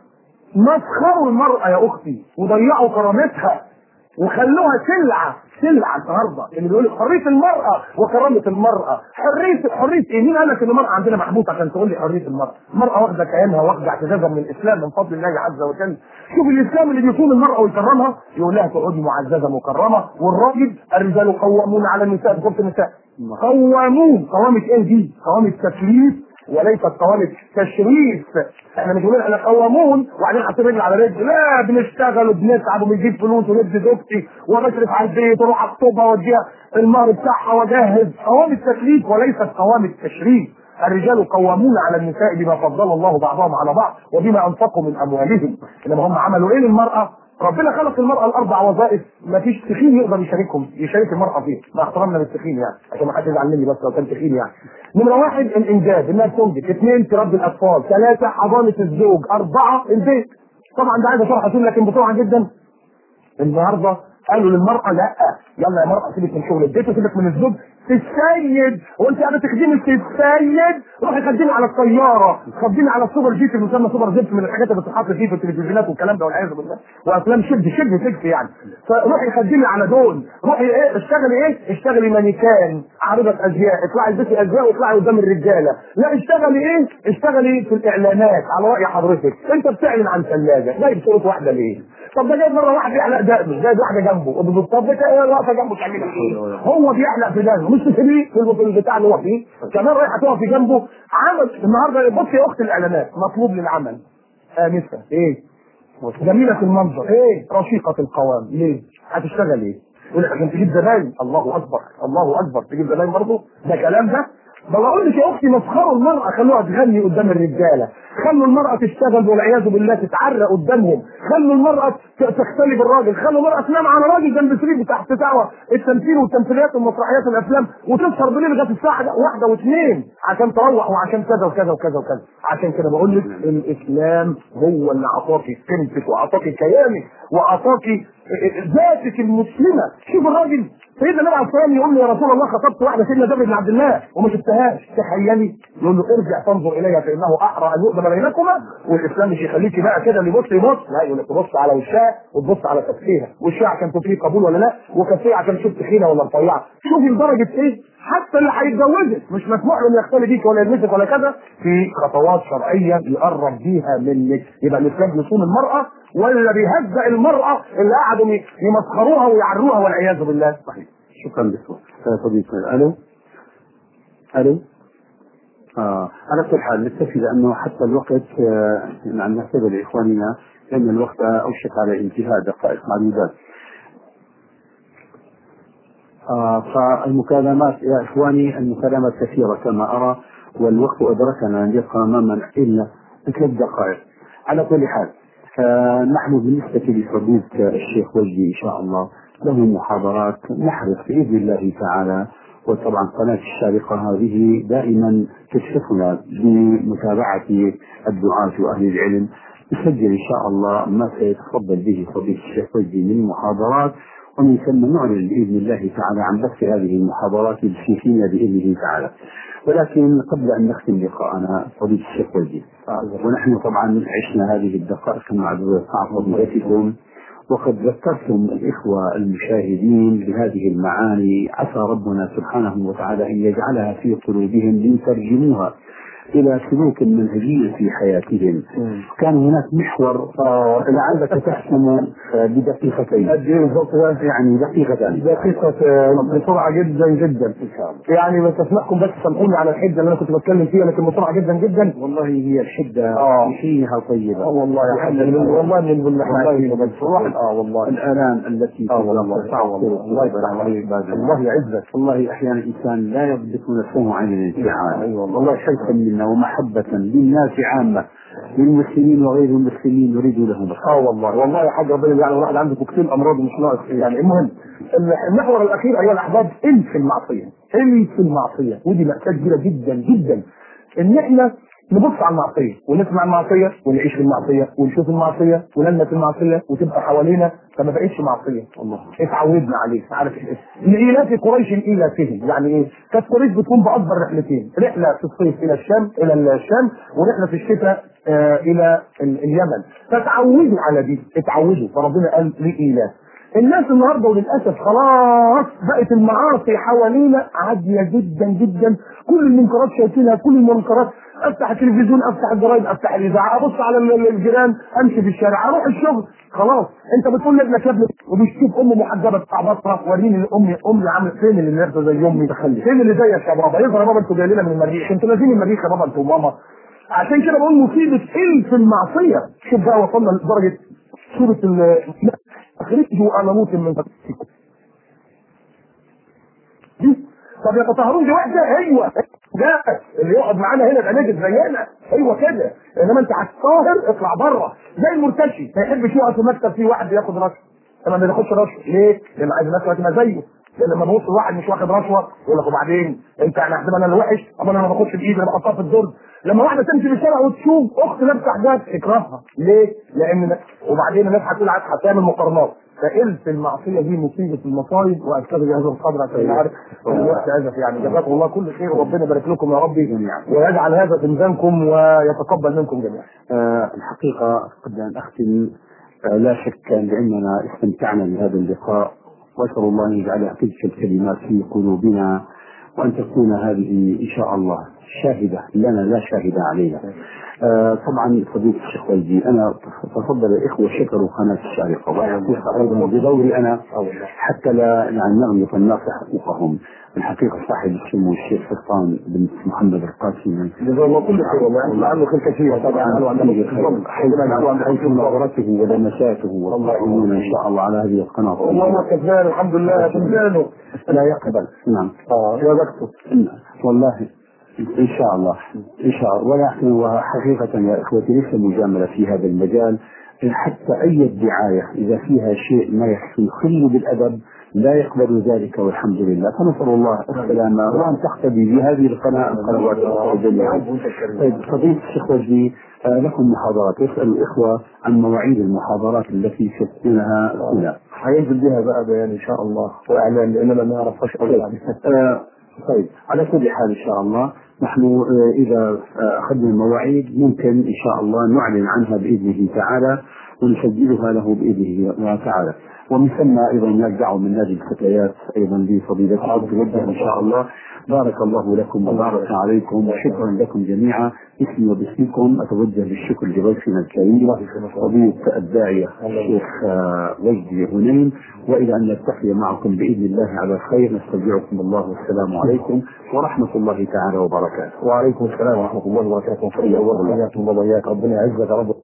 مسخروا المرأة يا اختي وضيعوا كرامتها وخلوها سلعه سلعه النهارده، اللي بيقول حريه المراه وكرامه المراه. حريه حريه ايه؟ مين قال لك ان المراه عندنا محبوسه عشان تقول لي حريه المراه؟ المراه واخده كيانها واخده اعتزازها من الاسلام من فضل الله عز وجل. شوف الاسلام اللي بيصون المراه ويكرمها، يقول لها تقعدي معززه مكرمه، والراجل الرجال قوامون على النساء في سوره النساء. قوامون، قوامه ايه دي؟ قوامه تكليف وليست قوامة تشريف. احنا مش بنقول احنا قوامون وبعدين حاطين رجل على رجل، لا بنشتغل وبنتعب وبنجيب فلوس وندي زوجتي وبصرف على البيت واروح اخطبها واديها المهر بتاعها واجهز. قوامة تكليف وليست قوامة تشريف. الرجال قوامون على النساء بما فضل الله بعضهم على بعض وبما انفقوا من اموالهم. انما هم عملوا ايه للمرأة؟ ربنا خلق المرأة الأربع وظائف ما فيش تخين يقدر يشاركهم يشارك المرأة فيه، مع احترامنا للتخين يعني عشان ما حدش يزعل مني بس لو كان تخين يعني. نمرة واحد الإنجاب إنها تنجب، اثنين تربي الأطفال، ثلاثة حضانة الزوج، أربعة البيت. طبعا ده عايز شرح عشان لكن بسرعة جدا. النهارده قالوا للمرأة لا، يلا يا مرأة سيبك من شغل البيت وسيبك من الزوج، تتسيد وانت قاعده تخدمي تتسيد، روحي خديني على الطياره، خديني على السوبر جيت المسمى سوبر جيت من الحاجات اللي بتتحط فيه في التلفزيونات والكلام ده والعياذ بالله، وافلام شد شد سكت يعني. فروحي خديني على دول، روحي ايه اشتغلي ايه؟ اشتغلي مانيكان، عارضه ازياء، اطلعي البسي ازياء واطلعي قدام الرجاله، لا اشتغلي ايه؟ اشتغلي في الاعلانات على راي حضرتك، انت بتعلن عن ثلاجه، جايب صوره واحده ليه؟ طب ده جايب مره واحد يحلق دقنه، جايب واحده جنبه، طب ده واقفه جنبه تعمل ايه؟ هو بيحلق في دقنه مش تسيبيه في البتاع اللي هو فيه، كمان رايحه تقف جنبه. عمل النهارده بصي يا اخت الاعلانات مطلوب للعمل انسه ايه؟ جميله المنظر ايه؟ رشيقه القوام ليه؟ هتشتغل ايه؟ يقول لك عشان تجيب زباين. الله اكبر الله اكبر، تجيب زباين برضه؟ ده كلام ده؟ بقول لك يا اختي مسخروا المراه، خلوها تغني قدام الرجاله، خلوا المراه تشتغل والعياذ بالله تتعرى قدامهم، خلوا المراه تختلي بالراجل، خلوا المراه تنام على راجل جنب سرير تحت دعوه التمثيل والتمثيليات والمسرحيات والافلام، وتسهر بالليل لغايه الساعه واحده واثنين عشان تروح وعشان كذا وكذا وكذا وكذا. عشان كده بقول لك الاسلام هو اللي اعطاكي قيمتك واعطاكي كيانك واعطاكي ذاتك المسلمه. شوف الراجل سيدنا النبي عليه الصلاه والسلام يقول له يا رسول الله خطبت واحده سيدنا جابر بن عبد الله وما شفتهاش، تخيلي يقول له ارجع تنظر اليها فانه احرى ان يؤذن بينكما. والاسلام مش يخليكي بقى كده اللي يبص يبص، لا يقول لك تبص على وشها وتبص على كفيها، وشها عشان تفيه قبول ولا لا، وكفيها عشان تشوف تخينه ولا رفيعه. شوفي لدرجه ايه حتى اللي هيتجوزك مش مسموح له انه يختلي بيك ولا يلمسك ولا كذا، في خطوات شرعيه يقرب بيها منك. يبقى الاسلام بيصون المراه ولا بيهزأ المراه اللي قعدوا يمسخروها ويعروها والعياذ بالله. صحيح. شكرا دكتور. صديقي الو الو آه. على كل حال نكتفي لانه حتى الوقت آه نعم نعتذر لاخواننا لان الوقت اوشك على انتهاء دقائق معدودات. آه فالمكالمات يا اخواني المكالمات كثيره كما ارى والوقت ادركنا ان يبقى امامنا الا ثلاث دقائق. على كل حال آه نحن بالنسبه لحدود الشيخ وجدي ان شاء الله له محاضرات نحرص بإذن الله تعالى، وطبعا قناة الشارقة هذه دائما تشرفنا بمتابعة الدعاة وأهل العلم. نسجل إن شاء الله ما سيتفضل به فضيلة الشيخ وجدي من محاضرات، ومن ثم نعلن بإذن الله تعالى عن بث هذه المحاضرات الشيخية بإذنه تعالى. ولكن قبل أن نختم لقاءنا فضيلة الشيخ وجدي، ونحن طبعا عشنا هذه الدقائق المعدودة مع فضيلتكم، وقد ذكرتم الإخوة المشاهدين بهذه المعاني، عسى ربنا سبحانه وتعالى أن يجعلها في قلوبهم ليترجموها إلى سلوك منهجي في حياتهم. كان هناك محور لعلك تحسم بدقيقتين يعني دقيقتين دقيقة بسرعة جدا جدا إن شاء الله. يعني بس أسمعكم بس سامحوني على الحدة اللي أنا كنت بتكلم فيها لكن بسرعة جدا جدا. والله هي الحدة فيها طيبة. اه والله يا حبيبي والله من بالله اه والله الآلام التي اه والله الله يبارك الله يعزك. والله أحيانا الإنسان لا يضبط نفسه عن الانفعال. أيوة والله شيئا منا ومحبة للناس عامة للمسلمين وغير المسلمين نريد لهم. اه والله والله يا حاج ربنا يعني الواحد عنده كتير امراض ومش ناقص يعني. المهم المحور الاخير ايها الاحباب الف المعصيه، الف المعصيه، ودي مأساة كبيره جدا جدا ان احنا نبص على المعصيه ونسمع المعصيه ونعيش في المعصيه ونشوف المعصيه ونلمس المعصيه وتبقى حوالينا فما بقتش معصيه. الله اتعودنا عليه. عارف لإيلاف قريش إيلافهم يعني ايه؟ كانت قريش بتكون باكبر رحلتين، رحله في الصيف الى الشام الى الشام ورحله في الشتاء آه الى اليمن، فتعودوا على دي اتعودوا فربنا قال لإيلاف. الناس النهارده وللاسف خلاص بقت المعاصي حوالينا عاديه جدا جدا، كل المنكرات شايفينها، كل المنكرات. افتح التلفزيون افتح الجرايد افتح الاذاعه ابص على الجيران امشي في الشارع اروح الشغل خلاص انت بتقول لابنك يا ابني وبيشوف امه محجبه بتاع بطه وريني امي امي عامل فين اللي لابسه زي امي فين اللي زيك يا بابا يظهر يا بابا انتوا جايين من المريخ انتوا نازلين المريخ يا بابا انتوا ماما. عشان كده بقول مصيبه الف المعصيه. شوف بقى وصلنا لدرجه سوره اخرجوا انا موت من فتحكم. طب يتطهرون دي واحده ايوه ده اللي يقعد معانا هنا يبقى نجد زينا ايوه كده، انما انت هتطاهر اطلع بره زي المرتشي ما يحبش يقعد في المكتب فيه واحد بياخد رشوه. طب ما بياخدش رشوه ليه؟ لان عايز الناس تبقى زيه. لان لما ببص لواحد مش واخد رشوه يقول لك وبعدين انت يعني احسب انا اللي وحش، طب انا ما باخدش بايدي انا بحطها في الدرج. لما واحده تمشي في الشارع وتشوف اخت لابسه حجاب تكرهها ليه؟ لان وبعدين الناس هتقول هتعمل مقارنات. فإلف المعصية دي مصيبة المصايب. وأكتفي بهذا القدر عشان نعرف الوقت أزف يعني. جزاكم الله كل خير وربنا يبارك لكم يا ربي جميعا ويجعل هذا في ميزانكم ويتقبل منكم جميعا. آه الحقيقة قبل أن أختم آه لا شك بأننا استمتعنا بهذا اللقاء وأسأل الله أن يجعل تلك الكلمات في قلوبنا وأن تكون هذه إن شاء الله شاهدة لنا لا شاهدة علينا. آه طبعا فضيلة الشيخ وجدي أنا تفضل الإخوة شكروا قناة الشارقة وأقول أيضا بدوري أنا حتى لا يعني نغلق الناس حقوقهم. الحقيقة صاحب السمو الشيخ سلطان بن محمد القاسمي جزاه الله كل خير والله عنه خير كثير طبعا حيث نظرته ولمساته والله إن شاء الله على هذه القناة. والله كذاب الحمد لله كذابه لا يقبل. نعم اه يا دكتور والله إن شاء الله إن شاء الله. ولكن وحقيقة يا إخوتي ليس مجاملة في هذا المجال، حتى أي دعاية إذا فيها شيء ما يخل بالأدب لا يقبل ذلك، والحمد لله. فنسأل الله السلامة وأن تقتدي بهذه القناة القنوات الأخرى جميعا. طيب فضيلة الشيخ وجدي، آه لكم محاضرات، يسأل الإخوة عن مواعيد المحاضرات التي تكونها هنا. هينزل بها بقى بيان إن شاء الله وإعلان، لأننا ما نعرفهاش أوي. طيب على كل حال إن شاء الله نحن إذا أخذنا المواعيد ممكن إن شاء الله نعلن عنها بإذنه تعالى ونسجلها له بإذنه تعالى. ومن ثم أيضا نرجع من نادي الفتيات أيضا لفضيلتكم توجه إن شاء الله. بارك الله لكم وبارك عليكم وشكرا لكم جميعا. اسمي وباسمكم أتوجه بالشكر لضيفنا الكريم فضيلة الداعية الشيخ وجدي غنيم، وإلى أن نلتقي معكم بإذن الله على خير نستودعكم الله والسلام عليكم ورحمة الله تعالى وبركاته. وعليكم السلام ورحمة الله وبركاته. وإياكم وإياكم ربنا يعزك يا رب.